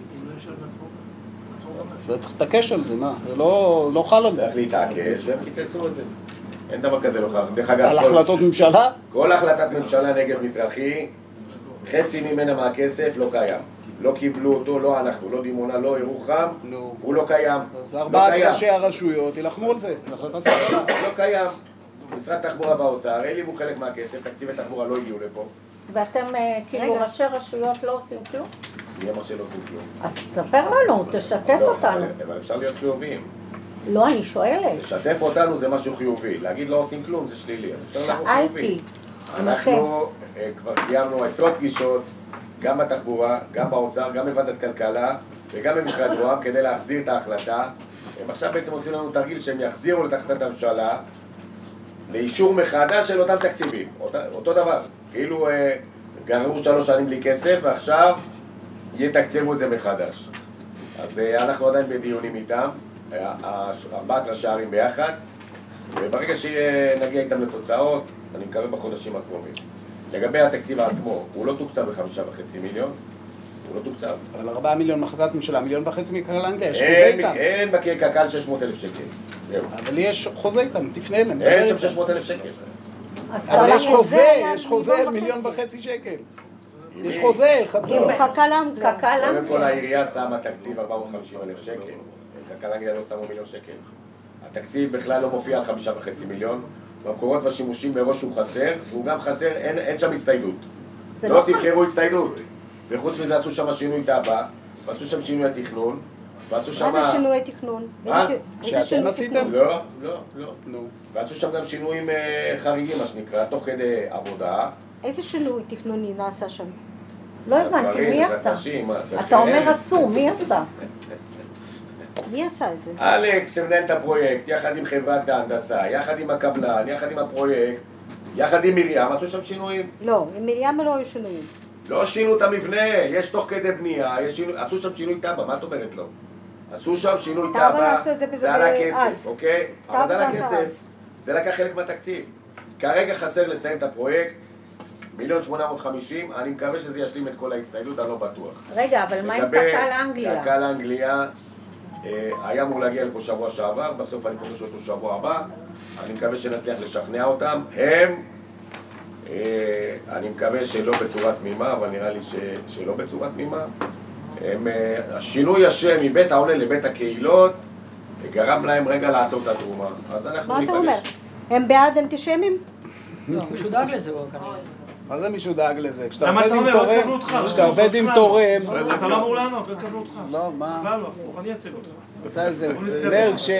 זה צריך להתעקש על זה, מה? זה לא לא חל על זה. צריך להתעקש, והם קיצצו את זה. אין דבר כזה לא חל. דרך אגב, על כל- החלטות ממשלה? כל החלטת ממשלה נגב מזרחי, חצי ממנה מהכסף לא קיים. לא קיבלו אותו, לא אנחנו, לא דימונה, לא ירוחם, נו. הוא לא קיים. אז לא ארבעת קיים. ראשי הרשויות ילחמו על זה, זה החלטת ממשלה. לא קיים. משרד תחבורה והאוצר, העלימו חלק מהכסף, תקציבי תחבורה לא הגיעו לפה. ואתם אה, כאילו ראשי רשויות לא עושים כלום? מי אמר שלא עושים כלום? אז תספר לנו, תשתף לא, אותנו. אבל אפשר להיות חיוביים. לא, אני שואלת. לשתף אותנו זה משהו חיובי, להגיד לא עושים כלום זה שלילי. אז אפשר לבוא חיובי. שאלתי. אנחנו אה, כבר קיימנו עשרות פגישות, גם בתחבורה, גם באוצר, גם בוועדת כלכלה וגם במשרד רוה"מ כדי להחזיר את ההחלטה. הם עכשיו בעצם עושים לנו תרגיל שהם יחזירו את החלטת הממשלה לאישור מחדש של אותם תקציבים. אותו, אותו דבר, כאילו אה, גררו שלוש שנים בלי כסף ועכשיו יתקצבו את זה מחדש. אז אה, אנחנו עדיין בדיונים איתם, אה, ארבעת ראשי הערים ביחד, וברגע שנגיע איתם לתוצאות, אני מקווה בחודשים הקרובים. לגבי התקציב עצמו, הוא לא תוקצב בחמישה וחצי מיליון, הוא לא תוקצב. אבל ארבעה מיליון מחלקת ממשלה, מיליון וחצי מקק"ל אנגליה, יש חוזה איתם. אין בקק"ל שש מאות אלף שקל. זהו. אבל יש חוזה איתם, תפנה אליהם. אין שם שש מאות אלף שקל. אבל יש חוזה, יש חוזה על מיליון וחצי שקל. יש חוזה, חתום. קק"ל אנגליה. קודם כל העירייה שמה תקציב ארבע מאות וחמישים אלף שקל. קק"ל אנגליה לא שמו מיליון שקל. התקציב בכלל לא מופיע על חמישה וחצי מיליון. במקורות והשימושים מראש הוא חסר, והוא גם חסר, אין, אין שם הצטיידות. לא תבחרו הצטיידות. וחוץ מזה עשו שם שינוי תב"ע, ועשו שם שינוי התכנון, ועשו שם... מה זה שינוי תכנון? מה? שאתם עשיתם? לא, לא, לא. נו. ועשו שם גם שינויים חריגים, מה שנקרא, תוך כדי עבודה. איזה שינוי תכנוני נעשה שם? לא הבנתי, מי עשה? אתה אתה אומר עשו, מי עשה? מי עשה את זה? אלכס מנהל את הפרויקט, יחד עם חברת ההנדסה, יחד עם הקבלן, יחד עם הפרויקט, יחד עם מרים, עשו שם שינויים. לא, עם מרים לא היו שינויים. לא שינו את המבנה, יש תוך כדי בנייה, יש שינו, עשו שם שינוי תב"ע, מה את אומרת לו? עשו שם שינוי תב"ע תב"ע, עשו את זה בזה זה על אז. הכסף, אוקיי? אבל זה על תב"ע הכסף, אז. זה לקח חלק מהתקציב. כרגע חסר לסיים את הפרויקט, מיליון שמונה מאות וחמישים, אני מקווה שזה ישלים את כל ההצטיידות, אני לא בטוח. רגע, אבל מה עם קק"ל אנגליה? קק"ל אנגליה אה, היה אמור להגיע לפה שבוע שעבר, בסוף אני פוגש אותו שבוע הבא, אני מקווה שנצליח לשכנע אותם. הם, אה, אני מקווה שלא בצורה תמימה, אבל נראה לי ש, שלא בצורה תמימה. הם, אה, השינוי השם מבית העולה לבית הקהילות גרם להם רגע לעצור את התרומה. אז אנחנו מה ניפגש. אתה אומר? הם בעד אנטישמים? לא, מישהו דאג לזה הוא כנראה. מה זה מישהו דאג לזה? כשאתה למה עובד אתה עם אומר? לא תורם, יקבלו אותך. כשאתה עובד עם תורם... אתה לא אמור לענות, לא יקבלו אותך. לא, מה? בכלל לא, הפוך, אני אצל אותך. אתה זה, זה אומר כש...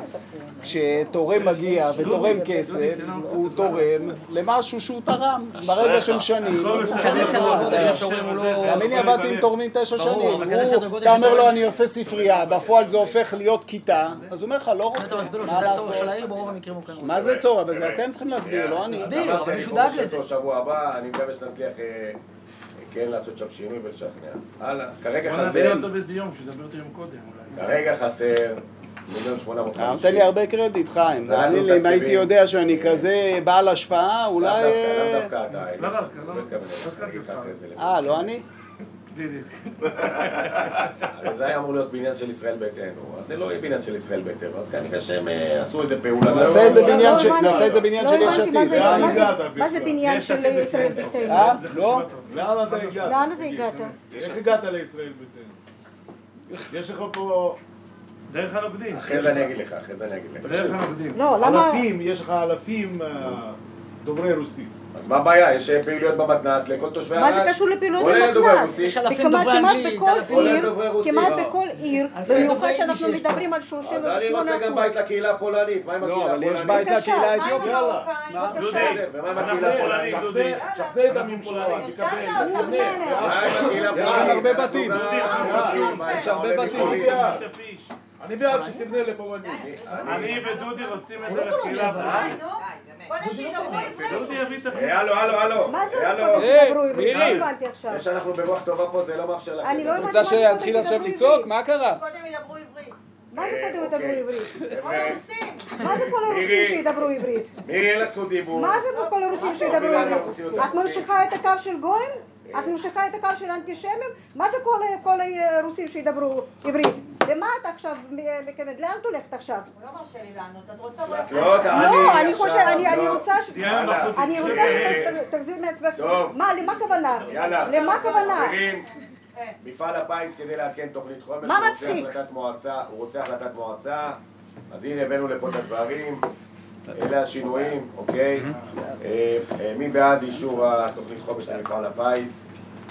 כשתורם מגיע ותורם כסף, הוא תורם למשהו שהוא תרם. ברגע שמשנים, אז הוא משנה סדר גודל. תאמין לי, עבדתי עם תורמים תשע שנים. אתה אומר לו, אני עושה ספרייה, בפועל זה הופך להיות כיתה, אז הוא אומר לך, לא רוצה, מה לעשות? מה זה צורך? אבל זה אתם צריכים להסביר, לא אני. תסביר, אבל מישהו דאג לזה. שבוע הבא, אני מקווה שנצליח כן לעשות שם שינוי ולשכנע. הלאה, כרגע בוא חסר, נדבר אותו באיזה יום, שדבר אותו יום קודם אולי. כרגע חסר מיליון שמונה מאות אתה וחמישים. נותן לי הרבה קרדיט, חיים. זה אנחנו אני, אם הייתי תקציבים. יודע שאני כזה בעל השפעה, לאו אולי... דווקא, לאו דווקא אתה. לא דווקא, לא. לא מתכוון דווקא להגיד לך דווקא. אחרי זה. אה, לא אני? בדיוק. הרי זה היה אמור להיות בניין של ישראל ביתנו, אז זה לא יהיה בניין של ישראל ביתנו, אז כנראה שהם אה, עשו איזה פעולה. נעשה את זה לא, בניין לא של- הבנתי. נעשה את זה בניין של לא יש הבנתי מה עתיד. זה- אה? מה זה- הגעת מה זה בכלל? בניין יש של עתיד ישראל ביתנו. ביתנו? אה? זה לא? חשיבה טובה. לאן אתה הגעת? לאן אתה הגעת? איך הגעת לישראל ביתנו? יש לך פה דרך הנוגדים. אחרי זה אני אגיד לך, אחרי זה אני אגיד לך. דרך הנוגדים. לא, למה... אלפים, יש לך אלפים אה, דוברי רוסית. אז מה הבעיה? יש פעילויות במתנ"ס לכל תושבי מה הארץ. זה קשור לפעילות כולל דוברי במתנ"ס? רוסית. יש אלפים וכמעט דוברי כמעט אנגלית, בכל אלפים כולל עיר, דוברי רוסית. כמעט לא. בכל עיר, אלפי במיוחד דוברי שאנחנו יידיש יש מדברים על שלושים אז אני רוצה גם ושמונה בית לקהילה הפולנית, מה עם הקהילה לא, אבל יש הפולנית? בית לקהילה בבקשה. האתיופית. יאללה. מה? דודי, ומה עם אנחנו הקהילה הפולנית? פולנים, דודי. שכנע את הממשלה, תקבל. מוזמנת. מה עם הקהילה יש כאן הפולנית? הרבה בתים. יש הרבה בתים. אני בעד. אלף איש. אני בעד שתבנה לפולנים. אני ודודי רוצים את זה לקהילה הפולנית. דודי יביא את הקהילה. הלו, הלו, הלו. מה זה הלו. קודם תדברו עברית? מירי. לא הבנתי עכשיו. זה שאנחנו ברוח טובה פה זה לא מאפשר לכם. אני לא הבנתי רוצה מה זה קודם שיתחיל עכשיו תדברו לצעוק? עברית. מה קרה? קודם ידברו עברית. מה זה קודם אוקיי. תדברו עברית? כל הרוסים. מה זה כל הרוסים מירי. שידברו עברית? מירי, אין לך זכות דיבור. מה זה כל הרוסים שידברו עברית? את ממשיכה את הקו של גויים? את ממשיכה את הקו של אנטישמים? מה זה כל- כל הרוסים שידברו עברית? למה את עכשיו מכוונת? לאן את הולכת עכשיו? הוא לא מרשה לי לענות. את רוצה... את לא תעני לא, אני עכשיו, חושב, אני אני לא. רוצה ש... יאללה, בחוץ. אני רוצה שתחזיר מעצמך. טוב. מה, למה הכוונה? יאללה. למה הכוונה? חברים, מפעל הפיס כדי לעדכן תוכנית חומש, מה הוא מצחיק? רוצה החלטת מועצה, הוא רוצה החלטת מועצה, אז הנה הבאנו לפה את הדברים, אלה השינויים, אוקיי? אה, אה, מי בעד אישור התוכנית חומש למפעל הפיס?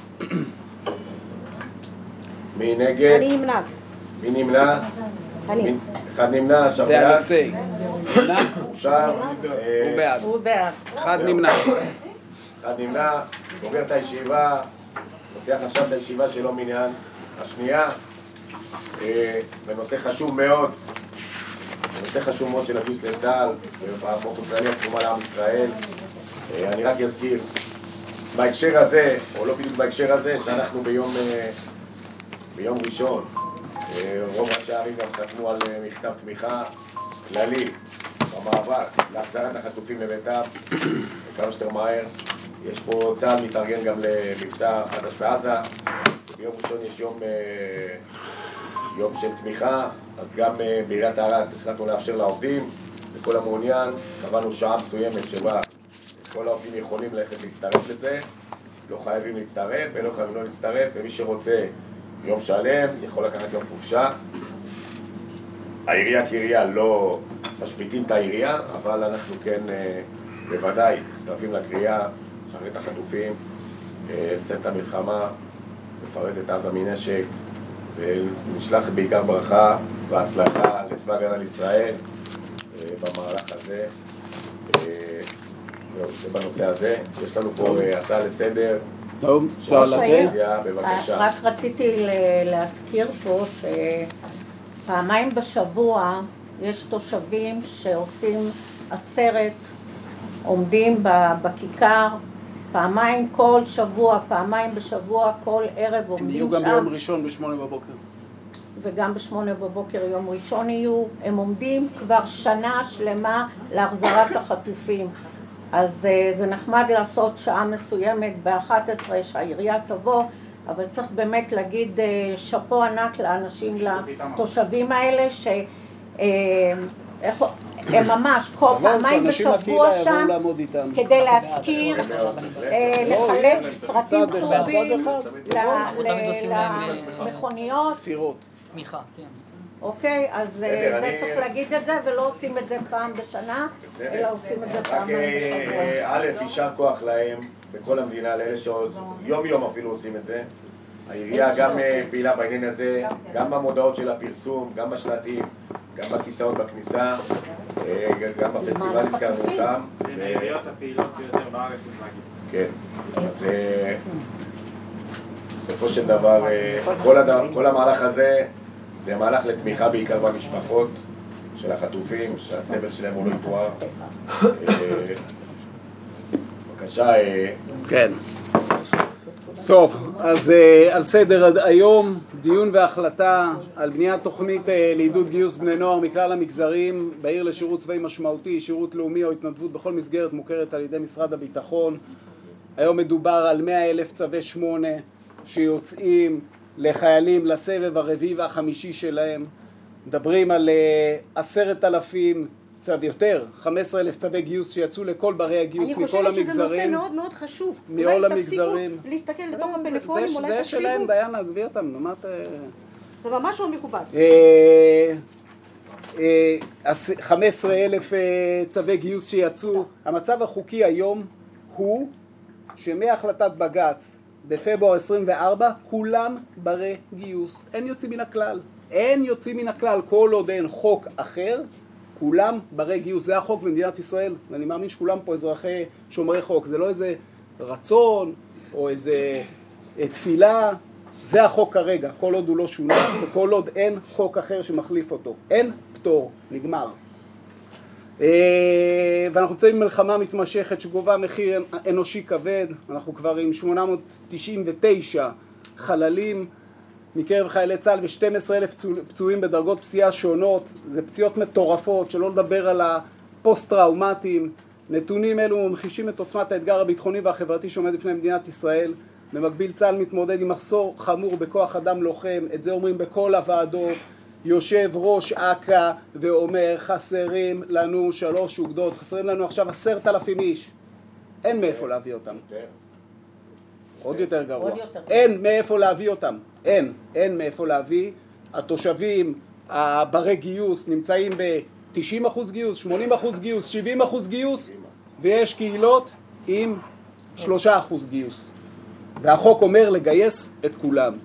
מי נגד? אני נמנעת. מי נמנע? אני. מי- אחד נמנע, עכשיו בעד? והמקסי. נמנע? אושר. הוא אה, בעד. הוא בעד. אחד נמנע. אחד נמנע, סוגר את הישיבה, פותח עכשיו את הישיבה שלו מניין השנייה, אה, בנושא חשוב מאוד, בנושא חשוב מאוד של הגיוס לצה"ל, באופן כללי התרומה לעם ישראל. אה, אני רק אזכיר, בהקשר הזה, או לא בדיוק בהקשר הזה, שאנחנו ביום, אה, ביום ראשון, אה, רוב ראשי הערים גם חתמו על אה, מכתב תמיכה כללי במאבק להחזרת החטופים לביתם, כמה שיותר מהר. יש פה צה"ל מתארגן גם למבצע חדש בעזה, ביום ראשון יש יום, יום של תמיכה, אז גם בעיריית ערד החלטנו לאפשר לעובדים, לכל המעוניין, קבענו שעה מסוימת שבה כל העובדים יכולים ללכת להצטרף לזה, לא חייבים להצטרף ולא חייבים לא להצטרף, ומי שרוצה יום שלם יכול לקחת יום חופשה. העירייה כעירייה לא משביתים את העירייה, אבל אנחנו כן בוודאי מצטרפים לקריאה, לשחרר את החטופים, לסיים את המלחמה, לפרז את עזה מנשק, ונשלח בעיקר ברכה והצלחה לצבא הגנה לישראל במהלך הזה. זה בנושא הזה. יש לנו פה הצעה לסדר. טוב, אפשר להגיד. רק רציתי להזכיר פה שפעמיים בשבוע יש תושבים שעושים עצרת, עומדים בכיכר, פעמיים כל שבוע, פעמיים בשבוע, כל ערב עומדים שם. יהיו גם ביום ראשון בשמונה בבוקר. וגם בשמונה בבוקר יום ראשון יהיו. הם עומדים כבר שנה שלמה להחזרת החטופים. אז זה נחמד לעשות שעה מסוימת ב-אחת עשרה שהעירייה תבוא, אבל צריך באמת להגיד שפו ענק לאנשים, לתושבים האלה, שהם ממש כל פעמיים בשבוע שם כדי להזכיר, לחלק סרטים צהובים למכוניות. ספירות. תמיכה, כן. אוקיי, אז זה צריך להגיד את זה, ולא עושים את זה פעם בשנה, אלא עושים את זה פעמיים בשבוע. א', יישר כוח להם בכל המדינה, לאלה שיום יום אפילו עושים את זה. העירייה גם פעילה בעניין הזה, גם במודעות של הפרסום, גם בשלטים, גם בכיסאות בכניסה, גם בפסטיבל הזכרנו אותם. בין העיריות הפעילות ביותר בארץ, כן, אז בסופו של דבר, כל המהלך הזה זה מהלך לתמיכה בעיקר במשפחות של החטופים, שהסבל שלהם הוא לא יתואר. בבקשה. כן. טוב, אז על סדר היום דיון והחלטה על בניית תוכנית לעידוד גיוס בני נוער מכלל המגזרים בעיר לשירות צבאי משמעותי, שירות לאומי או התנדבות בכל מסגרת מוכרת על ידי משרד הביטחון. היום מדובר על מאה אלף צווי שמונה שיוצאים לחיילים לסבב הרביעי והחמישי שלהם. מדברים על עשרת אלפים צו יותר, חמישה עשר אלף צווי גיוס שיצאו לכל ברי הגיוס מכל המגזרים. אני חושבת שזה נושא מאוד מאוד חשוב. מכל המגזרים. תפסיקו להסתכל לתוך הפלאפונים, אולי תקשיבו. זה שלהם, דיינה, עזבי אותם. זה ממש לא מכובד. חמישה עשר אלף צווי גיוס שיצאו. המצב החוקי היום הוא שמהחלטת בג"ץ בפברואר עשרים וארבע כולם ברי גיוס. אין יוצאים מן הכלל. אין יוצאים מן הכלל כל עוד אין חוק אחר. כולם ברי גיוס. זה החוק במדינת ישראל. ואני מאמין שכולם פה אזרחי שומרי חוק. זה לא איזה רצון או איזה תפילה. זה החוק כרגע. כל עוד הוא לא שונה וכל עוד אין חוק אחר שמחליף אותו. אין פטור. נגמר. ואנחנו נמצאים במלחמה מתמשכת שגובה מחיר אנושי כבד. אנחנו כבר עם שמונה מאות תשעים ותשע חללים מקרב חיילי צה"ל ו-שנים עשר אלף פצועים בדרגות פציעה שונות. זה פציעות מטורפות, שלא לדבר על הפוסט-טראומטיים. נתונים אלו ממחישים את עוצמת האתגר הביטחוני והחברתי שעומד בפני מדינת ישראל. במקביל צה"ל מתמודד עם מחסור חמור בכוח אדם לוחם. את זה אומרים בכל הוועדות. יושב ראש אכ"א ואומר חסרים לנו שלוש אוגדות, חסרים לנו עכשיו עשרת אלפים איש. אין מאיפה להביא אותם. עוד יותר גרוע. אין מאיפה להביא אותם. אין. אין מאיפה להביא. התושבים, הברי גיוס נמצאים ב-תשעים אחוז גיוס, שמונים אחוז גיוס, שבעים אחוז גיוס, ויש קהילות עם שלושה אחוז גיוס. והחוק אומר לגייס את כולם.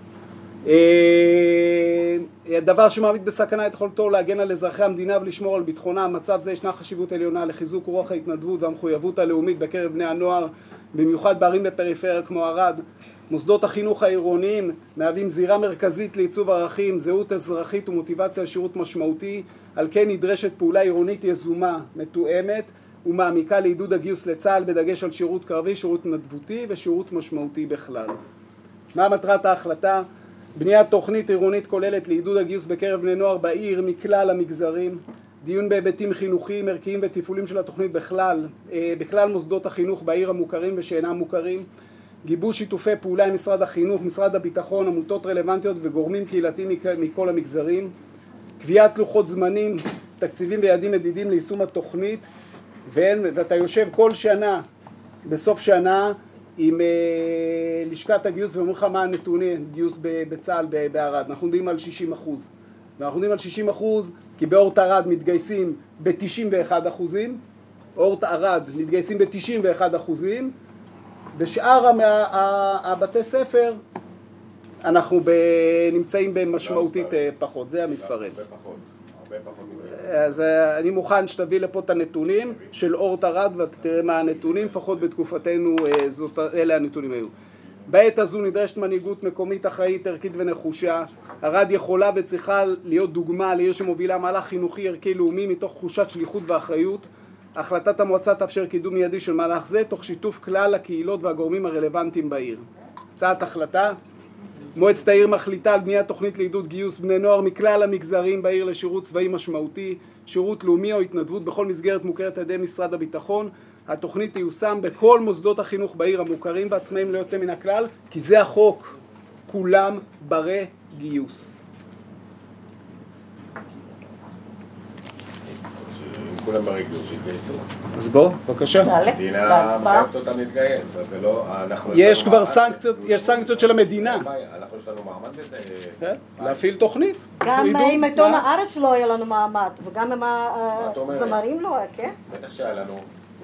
הדבר שמעמיד בסכנה את יכולתו להגן על אזרחי המדינה ולשמור על ביטחונה. במצב זה ישנה חשיבות עליונה לחיזוק רוח ההתנדבות והמחויבות הלאומית בקרב בני הנוער, במיוחד בערים בפריפריה כמו ערד. מוסדות החינוך העירוניים מהווים זירה מרכזית לעיצוב ערכים, זהות אזרחית ומוטיבציה לשירות משמעותי. על כן נדרשת פעולה עירונית יזומה, מתואמת ומעמיקה לעידוד הגיוס לצה"ל, בדגש על שירות קרבי, שירות התנדבותי ושירות משמעותי בכלל. מה מטרת ההחלטה? בניית תוכנית עירונית כוללת לעידוד הגיוס בקרב בני נוער בעיר מכלל המגזרים, דיון בהיבטים חינוכיים, ערכיים ותפעולים של התוכנית בכלל, בכלל מוסדות החינוך בעיר המוכרים ושאינם מוכרים, גיבוש שיתופי פעולה עם משרד החינוך, משרד הביטחון, עמותות רלוונטיות וגורמים קהילתיים מכל המגזרים, קביעת לוחות זמנים, תקציבים ויעדים מדידים ליישום התוכנית, ואתה יושב כל שנה, בסוף שנה, עם uh, לשכת הגיוס ואומרים לך מה הנתונים, גיוס בצה"ל בערד. אנחנו עומדים על שישים אחוז. ואנחנו עומדים על שישים אחוז כי באורט ערד מתגייסים ב-תשעים ואחד אחוזים, אורט ערד מתגייסים ב-תשעים ואחד אחוזים, בשאר הבתי ספר אנחנו נמצאים במשמעותית פחות, זה המספרים. הרבה פחות, הרבה פחות מתגייסים. אז אני מוכן שתביא לפה את הנתונים של אורט ערד ותראה מה הנתונים, לפחות בתקופתנו אלה הנתונים היו. בעת הזו נדרשת מנהיגות מקומית אחראית, ערכית ונחושה. ערד יכולה וצריכה להיות דוגמה לעיר שמובילה מהלך חינוכי ערכי לאומי מתוך תחושת שליחות ואחריות. החלטת המועצה תאפשר קידום מיידי של מהלך זה תוך שיתוף כלל הקהילות והגורמים הרלוונטיים בעיר. הצעת החלטה: מועצת העיר מחליטה על בניית תוכנית לעידוד גיוס בני נוער מכלל המגזרים בעיר לשירות צבאי משמעותי, שירות לאומי או התנדבות בכל מסגרת מוכרת על ידי משרד הביטחון. התוכנית תיושם בכל מוסדות החינוך בעיר המוכרים ועצמאים לא יוצא מן הכלל, כי זה החוק, כולם ברי גיוס. כולם ברי גיוס שהתגייסו. אז בוא, בבקשה. המדינה מחייבת אותם להתגייס, אז זה לא... יש כבר סנקציות, יש סנקציות של המדינה. אנחנו יש לנו מעמד בזה? להפעיל תוכנית. גם עם עיתון הארץ לא היה לנו מעמד, וגם עם הזמרים לא היה, כן? בטח שהיה לנו.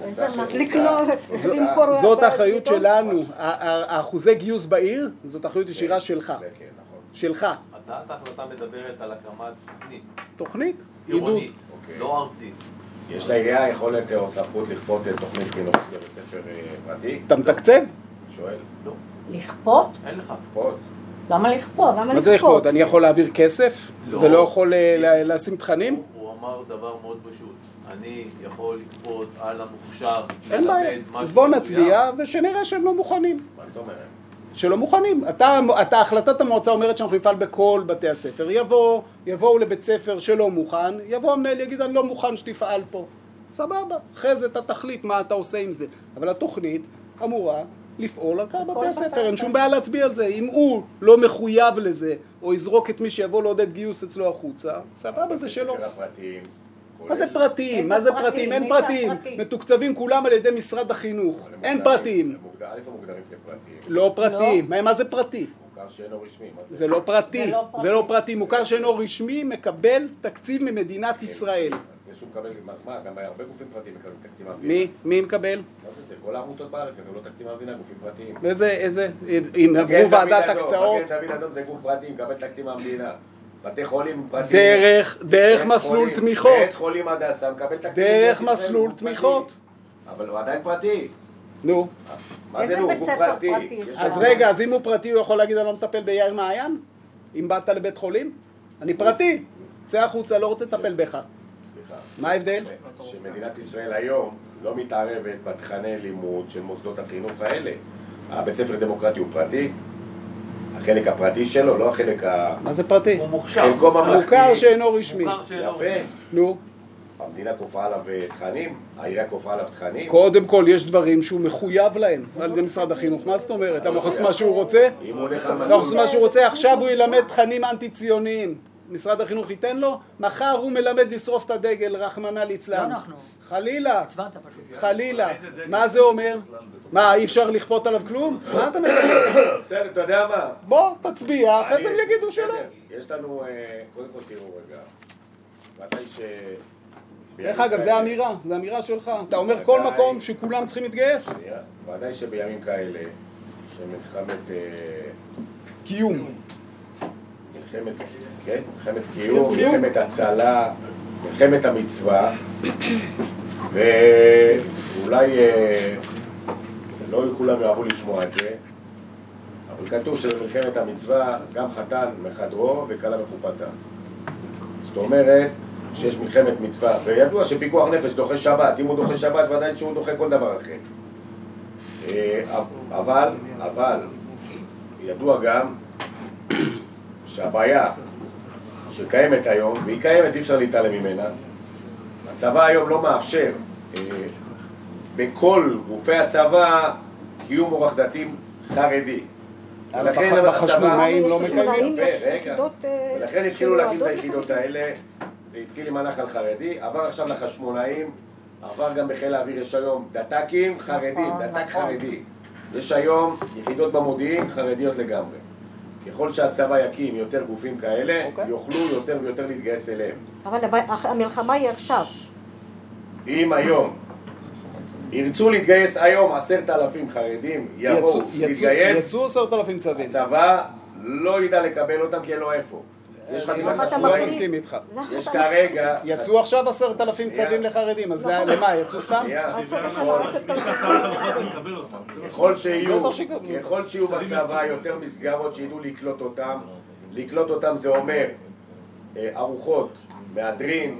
זאת האחריות שלנו. האחוזי גיוס בעיר, זאת אחריות ישירה שלך. שלך. הצעת ההחלטה מדברת על הקמת תוכנית. תוכנית? עירונית, לא ארצית. יש לעירייה יכולת או סמכות לכפות תוכנית חינוכית בבית ספר פרטי? אתה מתקצב? שואל. לא. לכפות? אין לך. לכפות. למה לכפות? מה זה לכפות? אני יכול להעביר כסף ולא יכול לשים תכנים? הוא אמר דבר מאוד פשוט. אני יכול לכפות על המוכשר אין בעיה. אז בוא נצביע ושנראה שהם לא מוכנים. מה זאת אומרת? שלא מוכנים. אתה, אתה, החלטת המועצה אומרת שאנחנו נפעל בכל בתי הספר. יבוא, יבואו לבית ספר שלא מוכן, יבוא המנהל יגיד אני לא מוכן שתפעל פה. סבבה. אחרי זה אתה תחליט מה אתה עושה עם זה. אבל התוכנית אמורה לפעול על כל בתי הספר. אין שום בעיה להצביע על זה. אם הוא לא מחויב לזה, או יזרוק את מי שיבוא לעודד גיוס אצלו החוצה, סבבה, זה שלו. מה זה פרטיים? מה זה פרטיים? אין פרטיים. מתוקצבים כולם על ידי משרד החינוך. אין פרטיים. איפה מוגדרים כפרטיים? לא פרטיים. מה זה פרטי? מוכר שאינו רשמי. זה לא פרטי. זה לא פרטי. מוכר שאינו רשמי מקבל תקציב ממדינת ישראל. זה שהוא מקבל, מה, גם הרבה גופים פרטיים מקבלים תקציב מהמדינה. מי? מי מקבל? מה זה זה? כל העמותות בארץ מקבלות תקציב מהמדינה, גופים פרטיים. איזה, איזה, אם עברו ועדת הקצאות. מגן דוד אדום זה גוף פרטי, מקבל תקציב מהמדינה. בתי חולים פרטיים. דרך, דרך מסלול תמיכות. בית חולים הדסה מקבל תקציב. דרך מסלול תמיכות. אבל הוא עדיין פרטי. נו. מה זה נו? הוא פרטי. אז רגע, אז אם הוא פרטי הוא יכול להגיד אני לא מטפל ביאיר מעיין? אם באת לבית חולים? אני פרטי. צא החוצה, לא רוצה לטפל בך. סליחה. מה ההבדל? שמדינת ישראל היום לא מתערבת בתכני לימוד של מוסדות החינוך האלה. הבית ספר דמוקרטי הוא פרטי. החלק הפרטי שלו, לא החלק ה... מה זה פרטי? הוא מוכשר. מוכר שאינו רשמי. יפה. נו. המדינה כופה עליו תכנים, העירייה כופה עליו תכנים. קודם כל יש דברים שהוא מחויב להם על ידי משרד החינוך. מה זאת אומרת? אתה יכול לעשות מה שהוא רוצה? אם הוא הולך על אתה יכול לעשות מה שהוא רוצה, עכשיו הוא ילמד תכנים אנטי-ציוניים. משרד החינוך ייתן לו? מחר הוא מלמד לשרוף את הדגל, רחמנא ליצלן. לא אנחנו. חלילה. הצבעת פשוט. חלילה. מה זה אומר? מה, אי אפשר לכפות עליו כלום? מה אתה מדבר? בסדר, אתה יודע מה? בוא, תצביע, אחרי זה הם יגידו שלא. יש לנו, קודם כל תראו רגע, מתי ש... דרך אגב, זה אמירה, זה אמירה שלך. אתה אומר כל מקום שכולם צריכים להתגייס? ודאי שבימים כאלה, שמלחמת... קיום. מלחמת, כן? מלחמת קיום, מלחמת הצלה, מלחמת המצווה, ואולי לא כולם יאהבו לשמוע את זה, אבל כתוב שבמלחמת המצווה גם חתן מחדרו וכלה מחופתה. זאת אומרת שיש מלחמת מצווה, וידוע שפיקוח נפש דוחה שבת, אם הוא דוחה שבת ודאי שהוא דוחה כל דבר אחר. אבל, אבל, ידוע גם שהבעיה שקיימת היום, והיא קיימת, אי אפשר להתעלם ממנה, הצבא היום לא מאפשר בכל גופי הצבא קיום אורח דתי חרדי. בחשמונאים לא מקיימים. ולכן התחילו להקים את היחידות האלה, זה התחיל עם הנחל חרדי, עבר עכשיו לחשמונאים, עבר גם בחיל האוויר, יש היום דתקים חרדים, דתק חרדי. יש היום יחידות במודיעין חרדיות לגמרי. ככל שהצבא יקים יותר גופים כאלה, יוכלו יותר ויותר להתגייס אליהם. אבל המלחמה היא עכשיו. אם היום ירצו להתגייס היום עשרת אלפים חרדים, יבואו להתגייס, יצאו עשרת אלפים צווים. הצבא לא ידע לקבל אותם כי אין לו איפה. יש חטיבת לא חשמונאים, מסכים איתך. יש כרגע... יצאו עכשיו עשרת אלפים צווים לחרדים, אז למה? יצאו סתם? ככל שיהיו, ככל שיהיו בצבא יותר מסגרות שידעו לקלוט אותם, לקלוט אותם זה אומר ארוחות, מהדרין,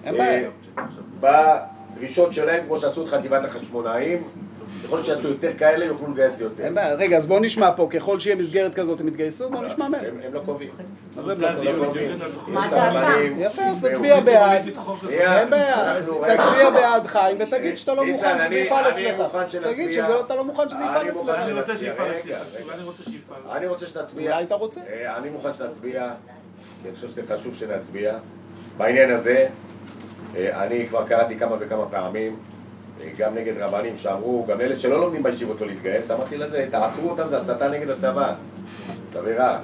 בדרישות שלהם כמו שעשו את חטיבת החשמונאים, ככל שיעשו יותר כאלה יוכלו לגייס יותר. רגע, אז בואו נשמע פה, ככל שיהיה מסגרת כזאת הם יתגייסו, בואו נשמע מהם. הם לא קובעים. אז הם לא קובעים. מה דעתם? יפה, אז תצביע בעד. אין בעיה, תצביע בעד חיים ותגיד שאתה לא מוכן שזה יפעל אצלך. תגיד שאתה לא מוכן שזה יפעל אצלך. אני רוצה שיפעל אצלך. אני רוצה שנצביע. אולי אתה רוצה? אני מוכן שנצביע, כי אני חושב שזה חשוב שנצביע. בעניין הזה, אני כבר קראתי כמה וכמה פעמים, גם נגד רבנים שאמרו, גם אלה שלא לומדים בישיבות לא להתגייס, אמרתי לזה, תעצרו אותם, זה הסתה נגד הצבא. חברה,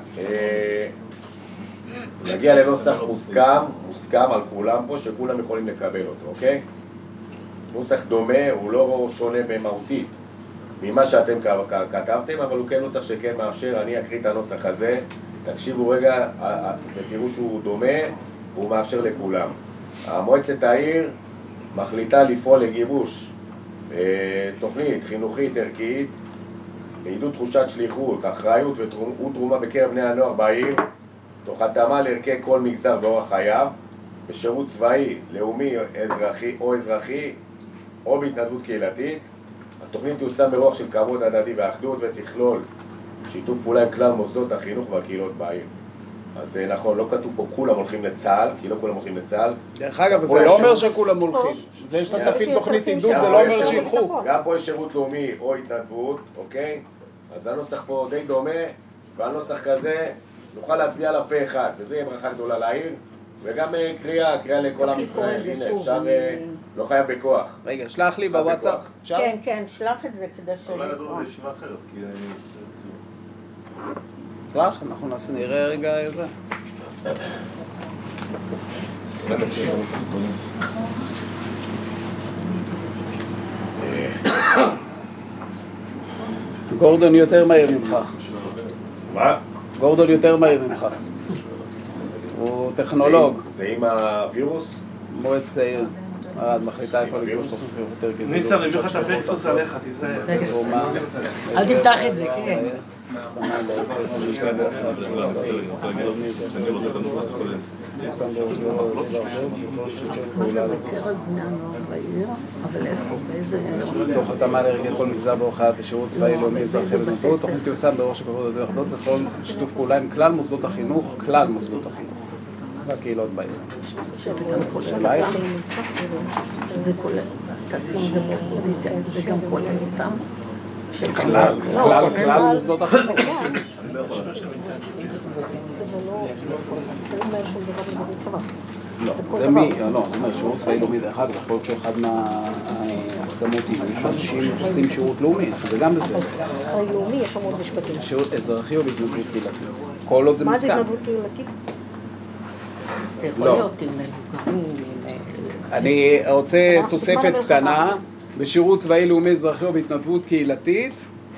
נגיע לנוסח מוסכם, מוסכם על כולם פה, שכולם יכולים לקבל אותו, אוקיי? נוסח דומה, הוא לא שונה במהותית ממה שאתם כתבתם, אבל הוא כן נוסח שכן מאפשר, אני אקריא את הנוסח הזה, תקשיבו רגע ותראו שהוא דומה, והוא מאפשר לכולם. המועצת העיר מחליטה לפעול לגיבוש אה, תוכנית חינוכית ערכית לעידוד תחושת שליחות, אחריות ותרומה בקרב בני הנוער בעיר תוך התאמה לערכי כל מגזר באורח חייו בשירות צבאי, לאומי, אזרחי או אזרחי או בהתנדבות קהילתית. התוכנית תיושם ברוח של כבוד הדדי ואחדות ותכלול שיתוף פעולה עם כלל מוסדות החינוך והקהילות בעיר. אז זה נכון, לא כתוב פה כולם הולכים לצה"ל, כי לא כולם הולכים לצה"ל. דרך אגב, זה לא אומר שכולם הולכים. זה שאתה תפעיל תוכנית עידוד, זה לא אומר שילכו. גם פה יש שירות לאומי או התנדבות, אוקיי? אז הנוסח פה די דומה, והנוסח כזה נוכל להצביע עליו פה אחד, וזה יהיה ברכה גדולה לעיר, וגם קריאה, קריאה לכל עם ישראל. הנה, אפשר, לא חייב בכוח. רגע, שלח לי בוואטסאפ. כן, כן, שלח את זה כדי ש... אולי נדון בישיבה אחרת, כי... שלח, אנחנו נראה רגע איזה. גורדון יותר מהיר ממך. מה? גורדון יותר מהיר ממך. הוא טכנולוג. זה עם הווירוס? מועצת העיר. ערד מחליטה איפה לגרוש תוכנית יותר גדול. ניסן, אני מביא לך את הפקסוס עליך, תיזהר. אל תפתח את זה, כן. תוך התאמה להרגל כל מגזר בהורחב בשירות צבאי לאומי אזרחי ונותרות, תוכנית תיושם בראש הכבוד הדבר אחדות וכל שיתוף פעולה עם כלל מוסדות החינוך, כלל מוסדות החינוך והקהילות בעיר. שזה גם כולל, זה כולל, תשים גם אופוזיציה, זה גם כולל אותם. כלל, כלל, כלל מוסדות החינוך. וזה לא אומר שום דבר בבית צבא. לא, זה מי, לא, זאת אומרת, שירות צבאי לאומי דרך אגב, יכול להיות שאחד מההסכמות היא שאנשים עושים שירות לאומי, זה גם בזה. אחרי לאומי יש המון משפטים. שירות אזרחי או בהתנדבות קהילתית? כל עוד זה מוסכם. מה זה התנדבות קהילתית? זה יכול להיות עם מבוגרים. אני רוצה תוספת קטנה, בשירות צבאי לאומי אזרחי או בהתנדבות קהילתית,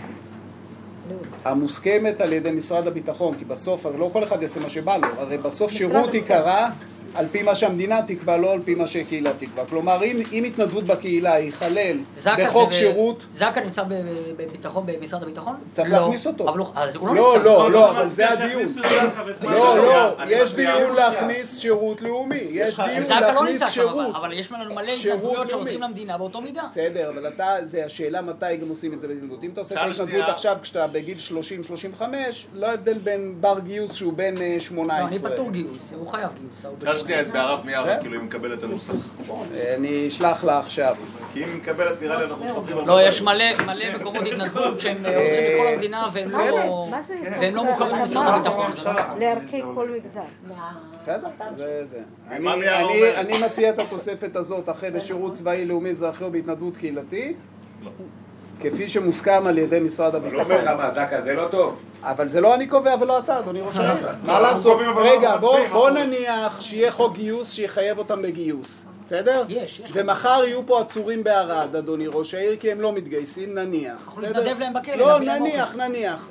המוסכמת על ידי משרד הביטחון, כי בסוף, לא כל אחד יעשה מה שבא לו, הרי בסוף שירות יקרה על פי מה שהמדינה תקבע, לא על פי מה שהקהילה תקבע. כלומר, אם, אם התנדבות בקהילה ייכלל בחוק שירות... זק"א נמצא בביטחון, במשרד הביטחון? צריך להכניס אותו. אבל הוא לא לא, נמצא. לא, לא, אבל זה הדיון. לא, לא, יש דיון להכניס שירות לאומי. יש דיון להכניס שירות. אבל יש מלא התנדבויות שעושים למדינה באותו מידה. בסדר, אבל אתה, זה השאלה מתי גם עושים את זה בהתנדבות. אם אתה עושה את ההתנדבות עכשיו כשאתה בגיל שלושים שלושים וחמש, לא הבדל בין בר גיוס שהוא בן שמונה עשרה. אני פטור גיוס, הוא חייב גיוס. שנייה את בערב מיארה, כאילו היא מקבלת את הנוסח. אני אשלח לה עכשיו. כי אם מקבלת נראה לי אנחנו שולחים... לא, יש מלא מקומות התנדבות שהם עוזרים לכל המדינה והם לא מוכרים במשרד הביטחון. לערכי כל מגזר. בסדר, זה זה. אני מציע את התוספת הזאת אחרי בשירות צבאי לאומי אזרחי או בהתנדבות קהילתית, כפי שמוסכם על ידי משרד הביטחון. לא אומר לך מה, זקה, זה לא טוב. אבל זה לא אני קובע ולא אתה, אדוני ראש העיר. מה לעשות? רגע, בוא נניח שיהיה חוק גיוס שיחייב אותם בגיוס. בסדר? יש, יש. ומחר יהיו פה עצורים בערד, אדוני ראש העיר, כי הם לא מתגייסים, נניח. אנחנו נתנדב להם בכלא, לא, נביא להם נניח, נניח.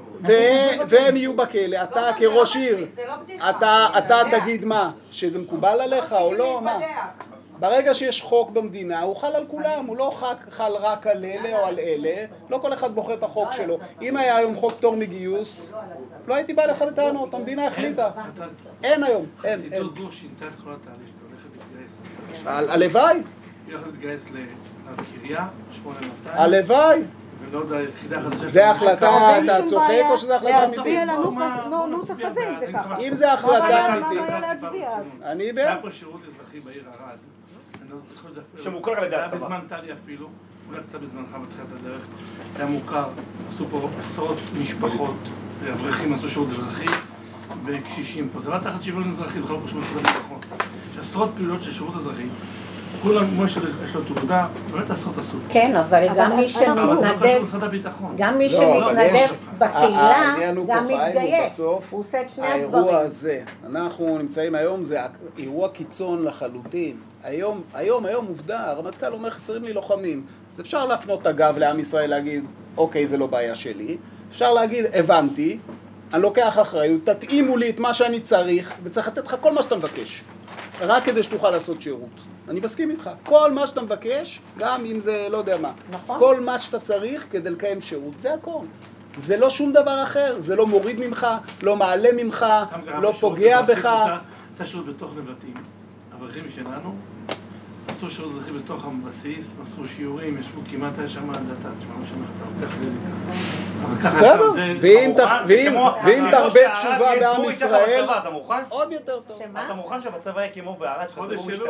והם יהיו בכלא, אתה כראש עיר, אתה תגיד מה, שזה מקובל עליך או לא, מה? ברגע שיש חוק במדינה, הוא חל על כולם, הוא לא חל רק על אלה או על אלה, לא כל אחד בוחר את החוק שלו. אם היה היום חוק פטור מגיוס, לא הייתי בא לך בטענות, המדינה החליטה. אין היום, אין, אין. סידור גור שינתה את כל התהליך, הולכת להתגייס. הלוואי. היא הולכת להתגייס לקריה, שמונה מאתיים. הלוואי. ולא יודע, יחידה חדשה. זה החלטה, אתה צוחק או שזה החלטה אמיתית? להצביע לנוסח הזה אם זה ככה. אם זה החלטה אמיתית. מה היה להצביע אז? אני היה בעד. פה שירות אזרחי בעיר ערד. שמוכר על ידי הצבא. בזמן טלי אפילו, אולי קצת בזמנך בתחילת הדרך, היה מוכר, עשו פה עשרות משפחות, אברכים עשו שירות אזרחי וקשישים פה. זה לא תחת שוויון אזרחי, בכלל פה שמשרד הביטחון. יש עשרות פעולות של שירות אזרחי, כולם, כמו יש לו תעודה, באמת עשרות עשו. כן, אבל גם מי שמתנדב, גם מי שמתנדב בקהילה, גם מתגייס. הוא עושה את שני הדברים. האירוע הזה, אנחנו נמצאים היום, זה אירוע קיצון לחלוטין. היום, היום, היום עובדה, הרמטכ"ל אומר חסרים לי לוחמים. אז אפשר להפנות את הגב לעם ישראל להגיד, אוקיי, זה לא בעיה שלי. אפשר להגיד, הבנתי, אני לוקח אחריות, תתאימו לי את מה שאני צריך, וצריך לתת לך כל מה שאתה מבקש. רק כדי שתוכל לעשות שירות. אני מסכים איתך. כל מה שאתה מבקש, גם אם זה לא יודע מה. נכון. כל מה שאתה צריך כדי לקיים שירות, זה הכל. זה לא שום דבר אחר, זה לא מוריד ממך, לא מעלה ממך, לא פוגע בך. עשה שירות בתוך נבטים. אברכים שלנו עשו שירות אזרחי בתוך הבסיס, עשו שיעורים, ישבו כמעט היה שם דתה, תשמע מה שאתה לוקח פיזיקה. בסדר, ואם תרבה תשובה בעם ישראל, אתה מוכן? עוד יותר טוב. אתה מוכן שבצבא יהיה כמו בערד חודש שלו,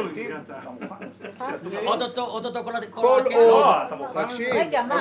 אוטוטו כל כל עוד, תקשיב,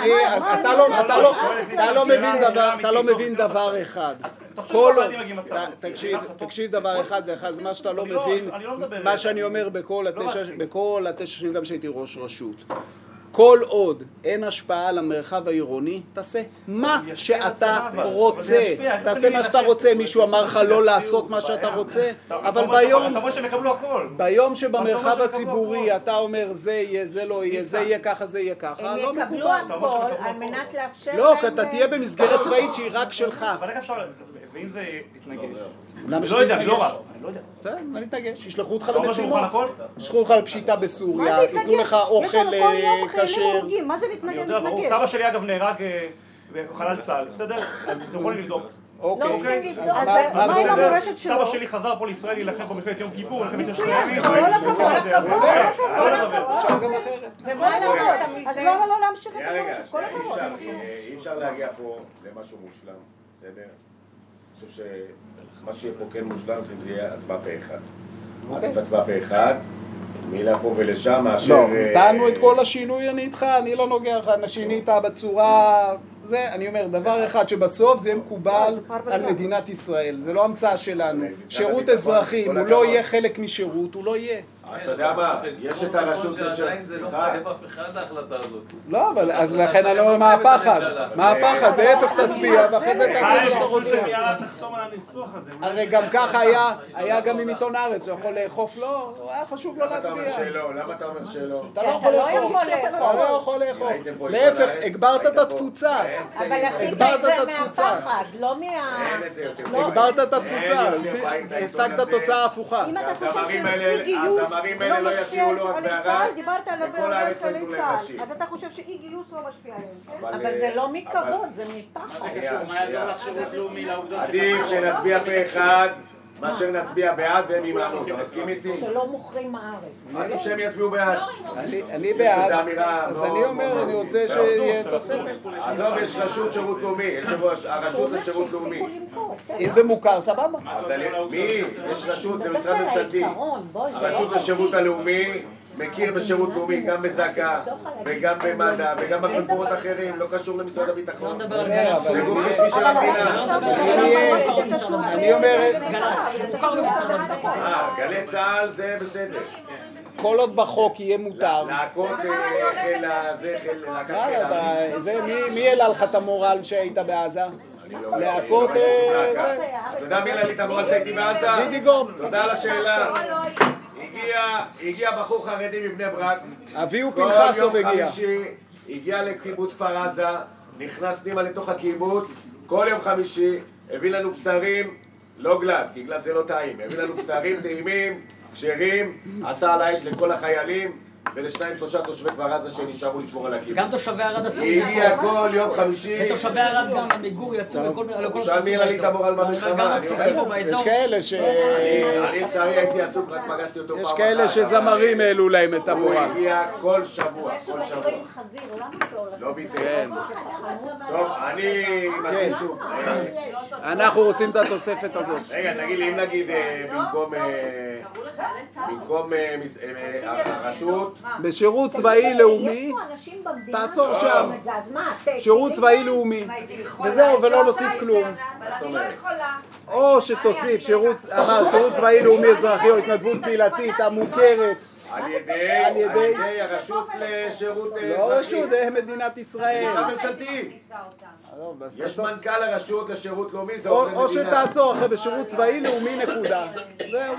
אתה לא מבין דבר אחד. כל עוד, תקשיב דבר אחד ואחד, מה שאתה לא מבין, מה שאני אומר בכל התשע שנים גם שהייתי ראש רשות. כל עוד אין השפעה על המרחב העירוני, תעשה מה שאתה רוצה. תעשה מה שאתה רוצה. מישהו אמר לך לא לעשות מה שאתה רוצה, אבל ביום, ביום שבמרחב הציבורי אתה אומר זה יהיה, זה לא יהיה, זה יהיה ככה, זה יהיה ככה, לא מקובל. הם יקבלו הכל על מנת לאפשר להם... לא, אתה תהיה במסגרת צבאית שהיא רק שלך. אבל איך אפשר... ואם זה יתנגש? למה לא יודע, לא רב. אני לא יודע. בסדר, אני מתנגש. ישלחו אותך למשימות. ישלחו אותך לפשיטה בסוריה, ייתנו לך אוכל כשר. מה זה מתנגש? סבא שלי אגב נהרג בחלל צה"ל, בסדר? אז אתם יכולים לבדוק. אוקיי. לא רוצים לבדוק. אז מה עם המורשת שלו? סבא שלי חזר פה לישראל להילחם פה מלחמת יום כיפור, מלחמת יום מצוין, כל הכבוד, כל הכבוד. אפשר גם אחרת. ומה למדת מזה? אז למה לא להמשיך את המורשת? כל הכבוד. אי אפשר להגיע פה למשהו מושלם, בסדר? אני חושב שמה שיהיה פה כן מושלם זה אם זה יהיה הצבעה פה אחד. עדיף הצבעה פה אחד, מילה פה ולשם מאשר... לא, נתנו את כל השינוי, אני איתך, אני לא נוגע לך, שינית בצורה... זה, אני אומר, דבר אחד שבסוף זה יהיה מקובל על מדינת ישראל, זה לא המצאה שלנו. שירות אזרחי, אם הוא לא יהיה חלק משירות, הוא לא יהיה. אתה יודע מה, יש את הרשות שעדיין זה לא חייב אף אחד להחלטה הזאת. לא, אבל אז לכן אני אומר, מה הפחד? מה הפחד? בהפך תצביע, ואחרי זה תעשה מה שאתה רוצה. הרי גם ככה היה, היה גם עם עיתון הארץ, הוא יכול לאכוף לו, היה חשוב לו להצביע. למה אתה אומר שלא? אתה לא יכול לאכוף. אתה לא יכול לאכוף. להפך, הגברת את התפוצה. אבל עשית את זה מהפחד, לא מה... הגברת את התפוצה, השגת תוצאה הפוכה. אם אתה חושב שאי גיוס לא משפיע על צה"ל, דיברת על חיילי צה"ל, אז אתה חושב שאי גיוס לא משפיע עליהם, אבל זה לא מכבוד, זה מפחד. עדיף שנצביע פה אחד מאשר נצביע בעד והם ימנעו. אתה מסכים איתי? שלא מוכרים הארץ. עדיף שהם יצביעו בעד. אני בעד, זו אמירה אז מאוד- אני אומר, אני רוצה שיהיה תוספת. עזוב, יש רשות שירות לאומי, יש הרשות לשירות לאומי. אם זה מוכר, סבבה. אז אני- מי? יש רשות, זה משרד ממשלתי. הרשות לשירות הלאומי מכיר בשירות לאומי גם בזק"א וגם במד"א וגם במקומות אחרים, לא קשור למשרד הביטחון. זה גוף רשמי של המדינה. אני אומר, אה, גלי צה"ל זה בסדר. כל עוד בחוק יהיה מותר. להקות חיל ה... זה חיל... להקת חיל יאללה, האוויר. אתה- זה, מי- מי העלה לך את המורל שהיית בעזה? אני לא- להקות... אני לא אה, יודע. זה. אתה יודע מי העלה לי את המורל שהייתי בעזה? דידי גוב. תודה על השאלה. הגיע, הגיע בחור חרדי מבני ברק. אביהו כל פנחסוב יום הגיע. חמישי הגיע לקיבוץ כפר עזה, נכנס פנימה לתוך הקיבוץ, כל יום חמישי הביא לנו בשרים, לא גלד, כי גלד זה לא טעים, הביא לנו בשרים טעימים, כשרים, עשה על האש לכל החיילים ולשניים שלושה תושבי כפר עזה שנשארו לשמור על הקיבוץ. גם תושבי ערד עשו את זה. הגיע כל יום חמישי. ותושבי ערד גם, עמיגור יצאו לכל מיני... הוא שאל מי העלה לי את המורל במלחמה. אני אומר, יש כאלה ש... אני לצערי הייתי עסוק, רק פגשתי אותו פעם אחת. יש כאלה שזמרים העלו להם את הוא המורל. הגיע כל שבוע, כל שבוע. חזיר, למה אתה הולך? לא ביטל. טוב, אני מבקש שוב. אנחנו רוצים את התוספת הזאת. רגע, תגיד לי, אם נגיד אה, במקום... אה, במקום אה, מס- אה, אה, הרשות... בשירות צבאי לאומי, יש פה אנשים במדינה תעצור שעושים שם. את זה, אז מה? ת- שירות תגיד צבאי לנו. לאומי. וזהו, ולא נוסיף כלום. אני לא יכולה. או שתוסיף שירות, אמר, שירות צבאי לאומי אזרחי או התנדבות קהילתית המוכרת. על ידי... על ידי- על ידי הרשות לשירות אה, לא אזרחי. רשות, זה מדינת ישראל. משרד ממשלתי. עזוב, אז יש תעצור. מנכ"ל הרשות לשירות לאומי, זה או עובד או מדינה. שתעצור אחרי בשירות צבאי לאומי נקודה. זהו.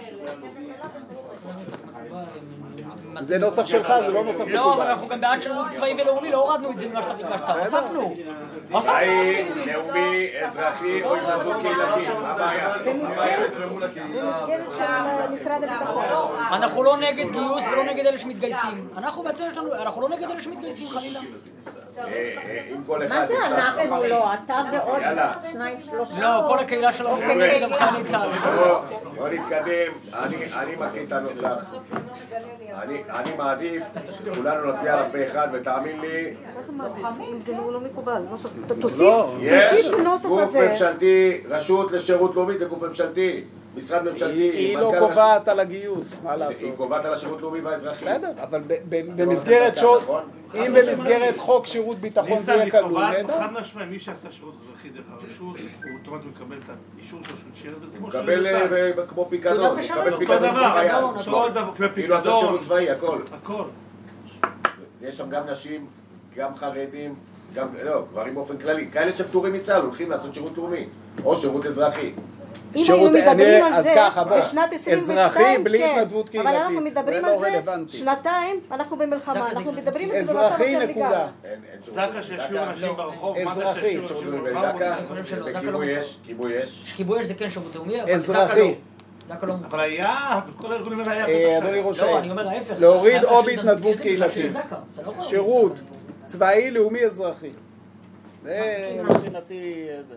זה נוסח שלך, זה לא נוסח לא, אבל מקובל. אנחנו גם בעד שירות צבאי ולאומי, לא הורדנו את זה ממה שאתה ביקשת, הוספנו. הוספנו. צבאי, לאומי, אזרחי או התנדבות קהילתית. מה הבעיה? במסגרת של משרד הביטחון. אנחנו לא נגד גיוס ולא נגד אלה שמתגייסים. אנחנו בעצם יש לנו, אנחנו לא נגד אלה שמתגייסים חלילה. אה, אה, אם כל אחד... מה זה יצא- אנחנו לא? אתה ועוד יאללה. שניים שלושה? לא, כל הקהילה שלנו אוקיי, נגד גם חיילי צה"ל. בוא, בוא נתקדם, אני, אני מקריא את הנוסח. אני, אני מעדיף שכולנו נצביע עליו פה אחד, ותאמין לי, מה זה מעדיף? אם זה לא לא מקובל. נוסח- ת- תוסיף לא. יש תוסיף לנוסח גוף הזה. ממשלתי, רשות לשירות לאומי זה גוף ממשלתי, משרד ממשלתי. היא היא לא מנכ"ל קובעת על הגיוס, מה הרשות- לעשות. היא קובעת על השירות לאומי והאזרחי. בסדר, אבל ב- ב- במסגרת שעות, אם במסגרת חוק שירות ביטחון זה יהיה כלול, נהדר. חד משמעי, מי שעשה שירות אזרחי דרך הרשות, הוא אוטומטית מקבל את האישור שלו שהוא שירת את זה כמו שהוא מקבל נמצא. אה, כמו פיקדון, תעודת מקבל משרת. אותו פיקדון כמו דבר, חייל. אותו דבר, כמו כאילו עשה פיקדון, שירות צבאי, הכל. הכל. יש שם גם נשים, גם חרדים, גם, לא, גברים באופן כללי. כאלה שפטורים מצה"ל הולכים לעשות שירות לאומי, או שירות אזרחי. אם שירות- היינו מדברים אני- על אז זה ככה, בוא, בשנת עשרים ושתיים, אזרחי בלי כן. התנדבות אבל אנחנו קהילתית. מדברים זה על לא זה רלוונטי. שנתיים, אנחנו במלחמה, זק"א אנחנו זה- מדברים על זה במצב אזרחי אחר נקודה. לגמרי. אין, אין שירות. זק"א שישאירו אנשים ברחוב, מה זה אזרחי. שישאירו שירות אנשים לאומי ברחוב? בזק"א, אני חושב שלא, זק"א לא וכיבוי מוכר. אש, כיבוי אש. כיבוי אש זה כן שירות לאומי, אבל אזרחי. זק"א לא מוכר. אבל היה, בכל הארגונים האלה היה אה, בטח אדוני שם. ראש לא, העיר, אני אומר ההפך. להוריד אתה או חייב להשאיר בהתנדבות את זה, להשאיר קהילתית. את זק"א. אתה לא יכול. שירות צבאי לאומי אזרחי. זה מבחינתי זה.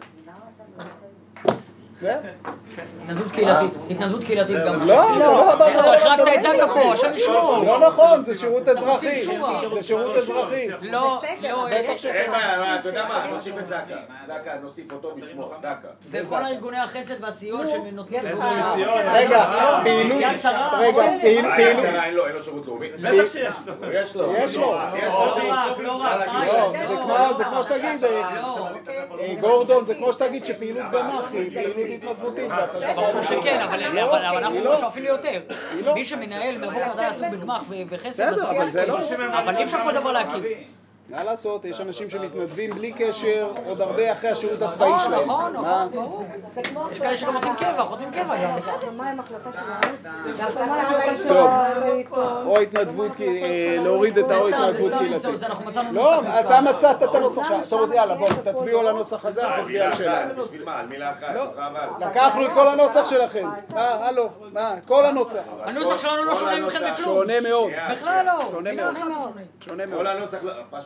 זה? התנדבות קהילתית, התנדבות קהילתית גם. לא, זה לא מה זה אתה לא החרגת נכון. את זק"א פה, השם ישמור. לא נכון, זה שירות אזרחי. זה שירות אזרחי. לא, לא, בטח ש... אין בעיה, מה, אתה יודע מה, נוסיף את זק"א. זק"א, נוסיף אותו בשמו, זק"א. וכל הארגוני החסד והסיוע שהם נותנים. יש לך... רגע, פעילות... יד שרה. רגע, פעיל- מה, פעילות... יד שרה, אין לו, אין לו שירות לאומי? בטח שיש לו. יש לו. יש לו. יש לא לו. רק, לא רק. לא, זה כמו- זה כמו שתגיד, זה- לא. אה, גורדון, זה כמו שתגיד שפעילות גמ"ח היא פעילות התנדבותית. ואתה- ברור שכן, אבל לא, אבל אנחנו היא לא. שואפים ליותר. לא. מי שמנהל מהבוקר עד עסוק בגמ"ח ו- וחסד, בסדר, אבל זה לא... אבל אי אפשר כל דבר להקים. מה לעשות, יש אנשים שמתנדבים בלי קשר עוד הרבה אחרי השירות הצבאי שלהם. נכון, מה? נכון, ברור. יש כאלה שגם עושים קבע, חותמים קבע גם, בסדר. מה עם החלטה של הארץ? מה עם החלטה של טוב. העיתון? או התנדבות, כי- אה, להוריד את האו התנדבות סתם, קהילתית. זה אנחנו מצאנו לא, נוסח אתה מוסכם. מצאת את הנוסח שלך. טוב, יאללה, בואו, תצביעו על הנוסח הזה, אנחנו נצביע על מילה שלנו. אחת, בשביל מה? על מילה אחת, לא. חבל. לקחנו את כל הנוסח שלכם. אה, הלו, מה? כל הנוסח. הנוסח שלנו לא כל שונה מכם הנוסח בכלום. שונה מאוד. שנייה, בכלל לא. שונה מילה מאוד. אחת שונה. שונה מאוד. כל הנוסח, לא- פשוט-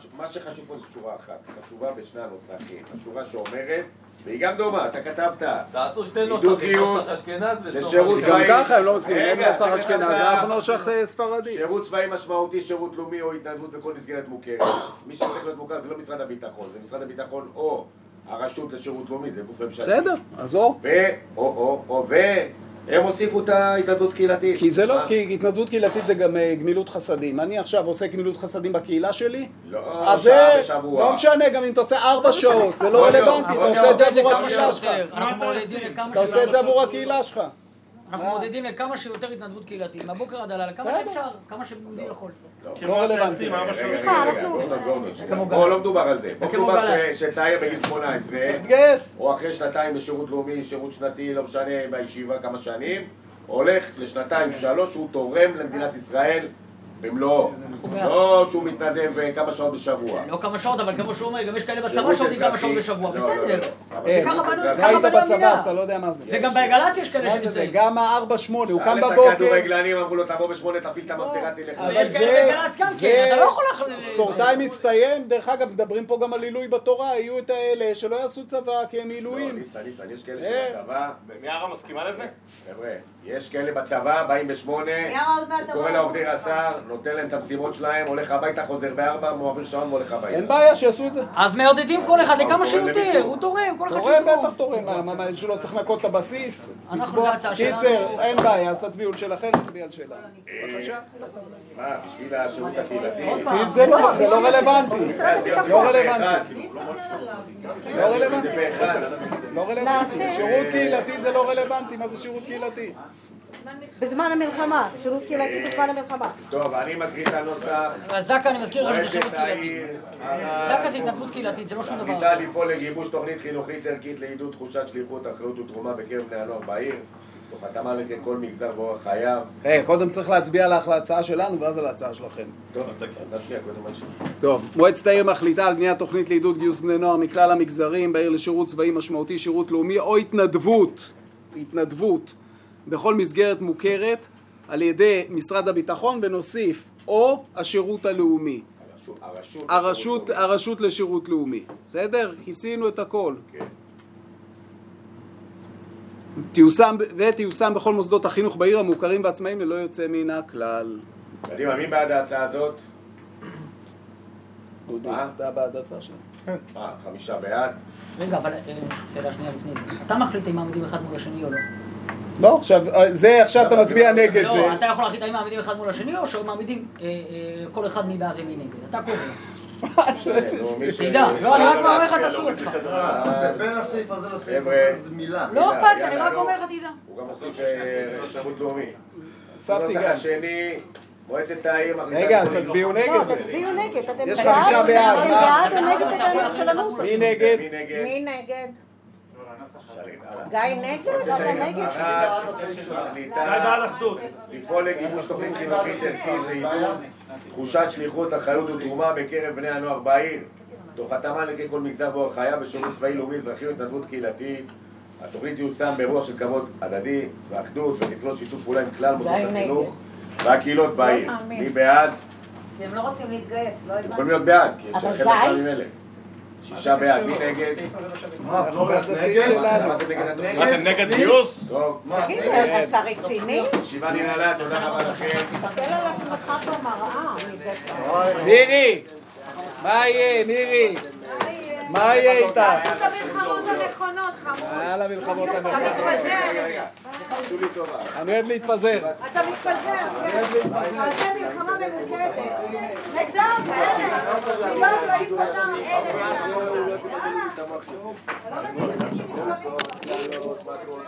מה שחשוב פה זה שורה אחת, חשובה בשני הנוסחים, השורה שאומרת, והיא גם דומה, אתה כתבת, תעשו שתי נוסחים, נוסח אשכנז לשירות צבאי. גם ככה הם לא מסכימים, אין נוסח אשכנז, זה אף נוסח ספרדי. שירות צבאי משמעותי, שירות לאומי או התנדבות בכל מסגרת מוכרת. מי שצריך להיות מוכר זה לא משרד הביטחון, זה משרד הביטחון או הרשות לשירות לאומי, זה גוף ממשלתי. בסדר, אז או. ו... או, או, או, ו... הם הוסיפו את ההתנדבות קהילתית. כי זה לא, כי התנדבות קהילתית זה גם גמילות חסדים. אני עכשיו עושה גמילות חסדים בקהילה שלי, לא, שעה בשבוע. לא משנה, גם אם אתה עושה ארבע שעות, זה לא רלוונטי, אתה עושה את זה עבור הקהילה שלך. אתה עושה את זה עבור הקהילה שלך. אנחנו מודדים לכמה שיותר התנדבות קהילתית, מהבוקר עד הלילה, כמה שאפשר, כמה שיהודי יכול. לא רלוונטי. סליחה, אנחנו... בואו, לא מדובר על זה. בואו מדובר שצעיר בגיל שמונה עשרה, צריך להתגייס. או אחרי שנתיים בשירות לאומי, שירות שנתי, לא משנה, בישיבה כמה שנים, הולך לשנתיים שלוש, הוא תורם למדינת ישראל במלואו. לא שהוא מתנדב כמה שעות בשבוע. לא כמה שעות, אבל כמו שהוא אומר, גם יש כאלה בצבא שעובדים כמה שעות בשבוע, בסדר. אתה היית בצבא, אז אתה לא יודע מה זה. וגם בגל"צ יש כאלה שנמצאים. גם הארבע שמונה, הוא קם שאל את בבוקר. הכדורגלנים, אמרו לו תבוא בשמונה, תפעיל את הממטרה, תלך. אבל יש כאלה בגל"צ גם כן, אתה לא יכול להחליט. ספורטאי מצטיין, דרך אגב, מדברים פה גם על עילוי בתורה, יהיו את האלה שלא יעשו צבא כי הם עילויים. ניסה, ניסה, יש כאלה שבצבא... מיארה מסכימה לזה? חבר'ה, יש כאלה בצבא, באים בשמונה, קורא לעובדי רס"ר, נותן להם את המשימות שלהם, הולך הביתה, חוזר בארבע, מעביר שעון והולך הביתה. אין בעיה שיעשו את זה. אז מעודדים כל אחד לכמה שיותר, הוא תורם, כל אחד שיתרום. תורם, בטח תורם, מה, שלא צריך לנקות את הבסיס, אנחנו זה הצעה שלנו. קיצר, אין בעיה, אז תצביעו על שלכם, נצביע על שלנו. בבקשה. מה, בשביל השירות הקהילתי? זה לא, זה לא רלוונטי. לא רלוונטי. לא רלוונטי. לא רלוונטי. שירות קהילתי זה לא רלוונטי, מה זה שירות קהילתי? בזמן המלחמה, שירות קהילתי בזמן המלחמה. טוב, אני מקריא את הנוסח. זק"א, אני מזכיר לך שזה שירות קהילתי. זק"א זה התנדבות קהילתית, זה לא שום דבר. מחליטה לפעול לגיבוש תוכנית חינוכית ערכית לעידוד תחושת שליחות, אחריות ותרומה בקרב בני הנוער בעיר, תוך התאמה לכל מגזר ואורח חייו. קודם צריך להצביע על ההצעה שלנו ואז על ההצעה שלכם. טוב, אז נצביע קודם על שלנו. טוב, מועצת העיר מחליטה על בניית תוכנית לעידוד גיוס בני נוער מכלל המגזרים בעיר לשירות צבאי משמעותי, שירות לאומי או התנדבות, התנדבות בכל מסגרת מוכרת על ידי משרד הביטחון, ונוסיף או השירות הלאומי. הרשות, הרשות, הרשות לשירות לאומי. בסדר? כיסינו את הכל. כן. תיושם, ותיושם בכל מוסדות החינוך בעיר המוכרים ועצמאים ללא יוצא מן הכלל. קדימה, מי בעד ההצעה הזאת? דודי, אתה בעד ההצעה שלנו? אה, חמישה בעד. רגע, אבל שאלה שנייה לפני זה. אתה מחליט אם מעמידים אחד מול השני או לא? לא, עכשיו, זה עכשיו אתה מצביע נגד זה. לא, אתה יכול להחליט האם מעמידים אחד מול השני או שמעמידים כל אחד מי בעד ומי נגד. אתה קובע. תדע, לא, אני רק אומר לך את הזכות שלך. בין הסעיף הזה לסעיף הזה זה מילה. לא אכפת לי, אני רק אומר לך תדע. הוא גם מוסיף שירות לאומי. הוספתי גם. הנוסח השני, מועצת העיר מחליטה... רגע, אז תצביעו נגד. לא, תצביעו נגד. אתם יש חמישה בעד. אתם בעד או נגד את הנוסח של הנוסח? מי נגד? מי נגד? גיא נגד? אתה נגד? בעד אחדות. לפעול לגיבוש תוכנית חינוכית ערכית לעידוד תחושת שליחות, אחריות ותרומה בקרב בני הנוער בעיר, תוך התאמה לכל מגזר ואורח חייו בשירות צבאי לאומי אזרחי והתנדבות קהילתית. התוכנית תיושם ברוח של כבוד הדדי ואחדות ותכלול שיתוף פעולה עם כלל מוסדות החינוך והקהילות בעיר. מי בעד? הם לא רוצים להתגייס, לא הבנתי. יכולים להיות בעד, כי יש חלק מהדברים האלה. שישה בעד, מי נגד? אנחנו בעד הסעיף שלנו. אתם נגד גיוס? טוב. תגיד, אתה רציני? ישיבה ננעלה, תודה רבה לכם. תסתכל על עצמך במראה. מירי! מה יהיה, מירי? מה יהיה איתך? תעשו את המלחמות הנכונות, חמוד. על המלחמות אתה הנכונות. מתפזר. אני אוהב להתפזר. אתה מתפזר, כן. תעשה מלחמה ממוקדת. נגדם, אלה. לדאוג להעיף אותם, אלה. יאללה. אתה לא מבין, אנשים מסוגלים.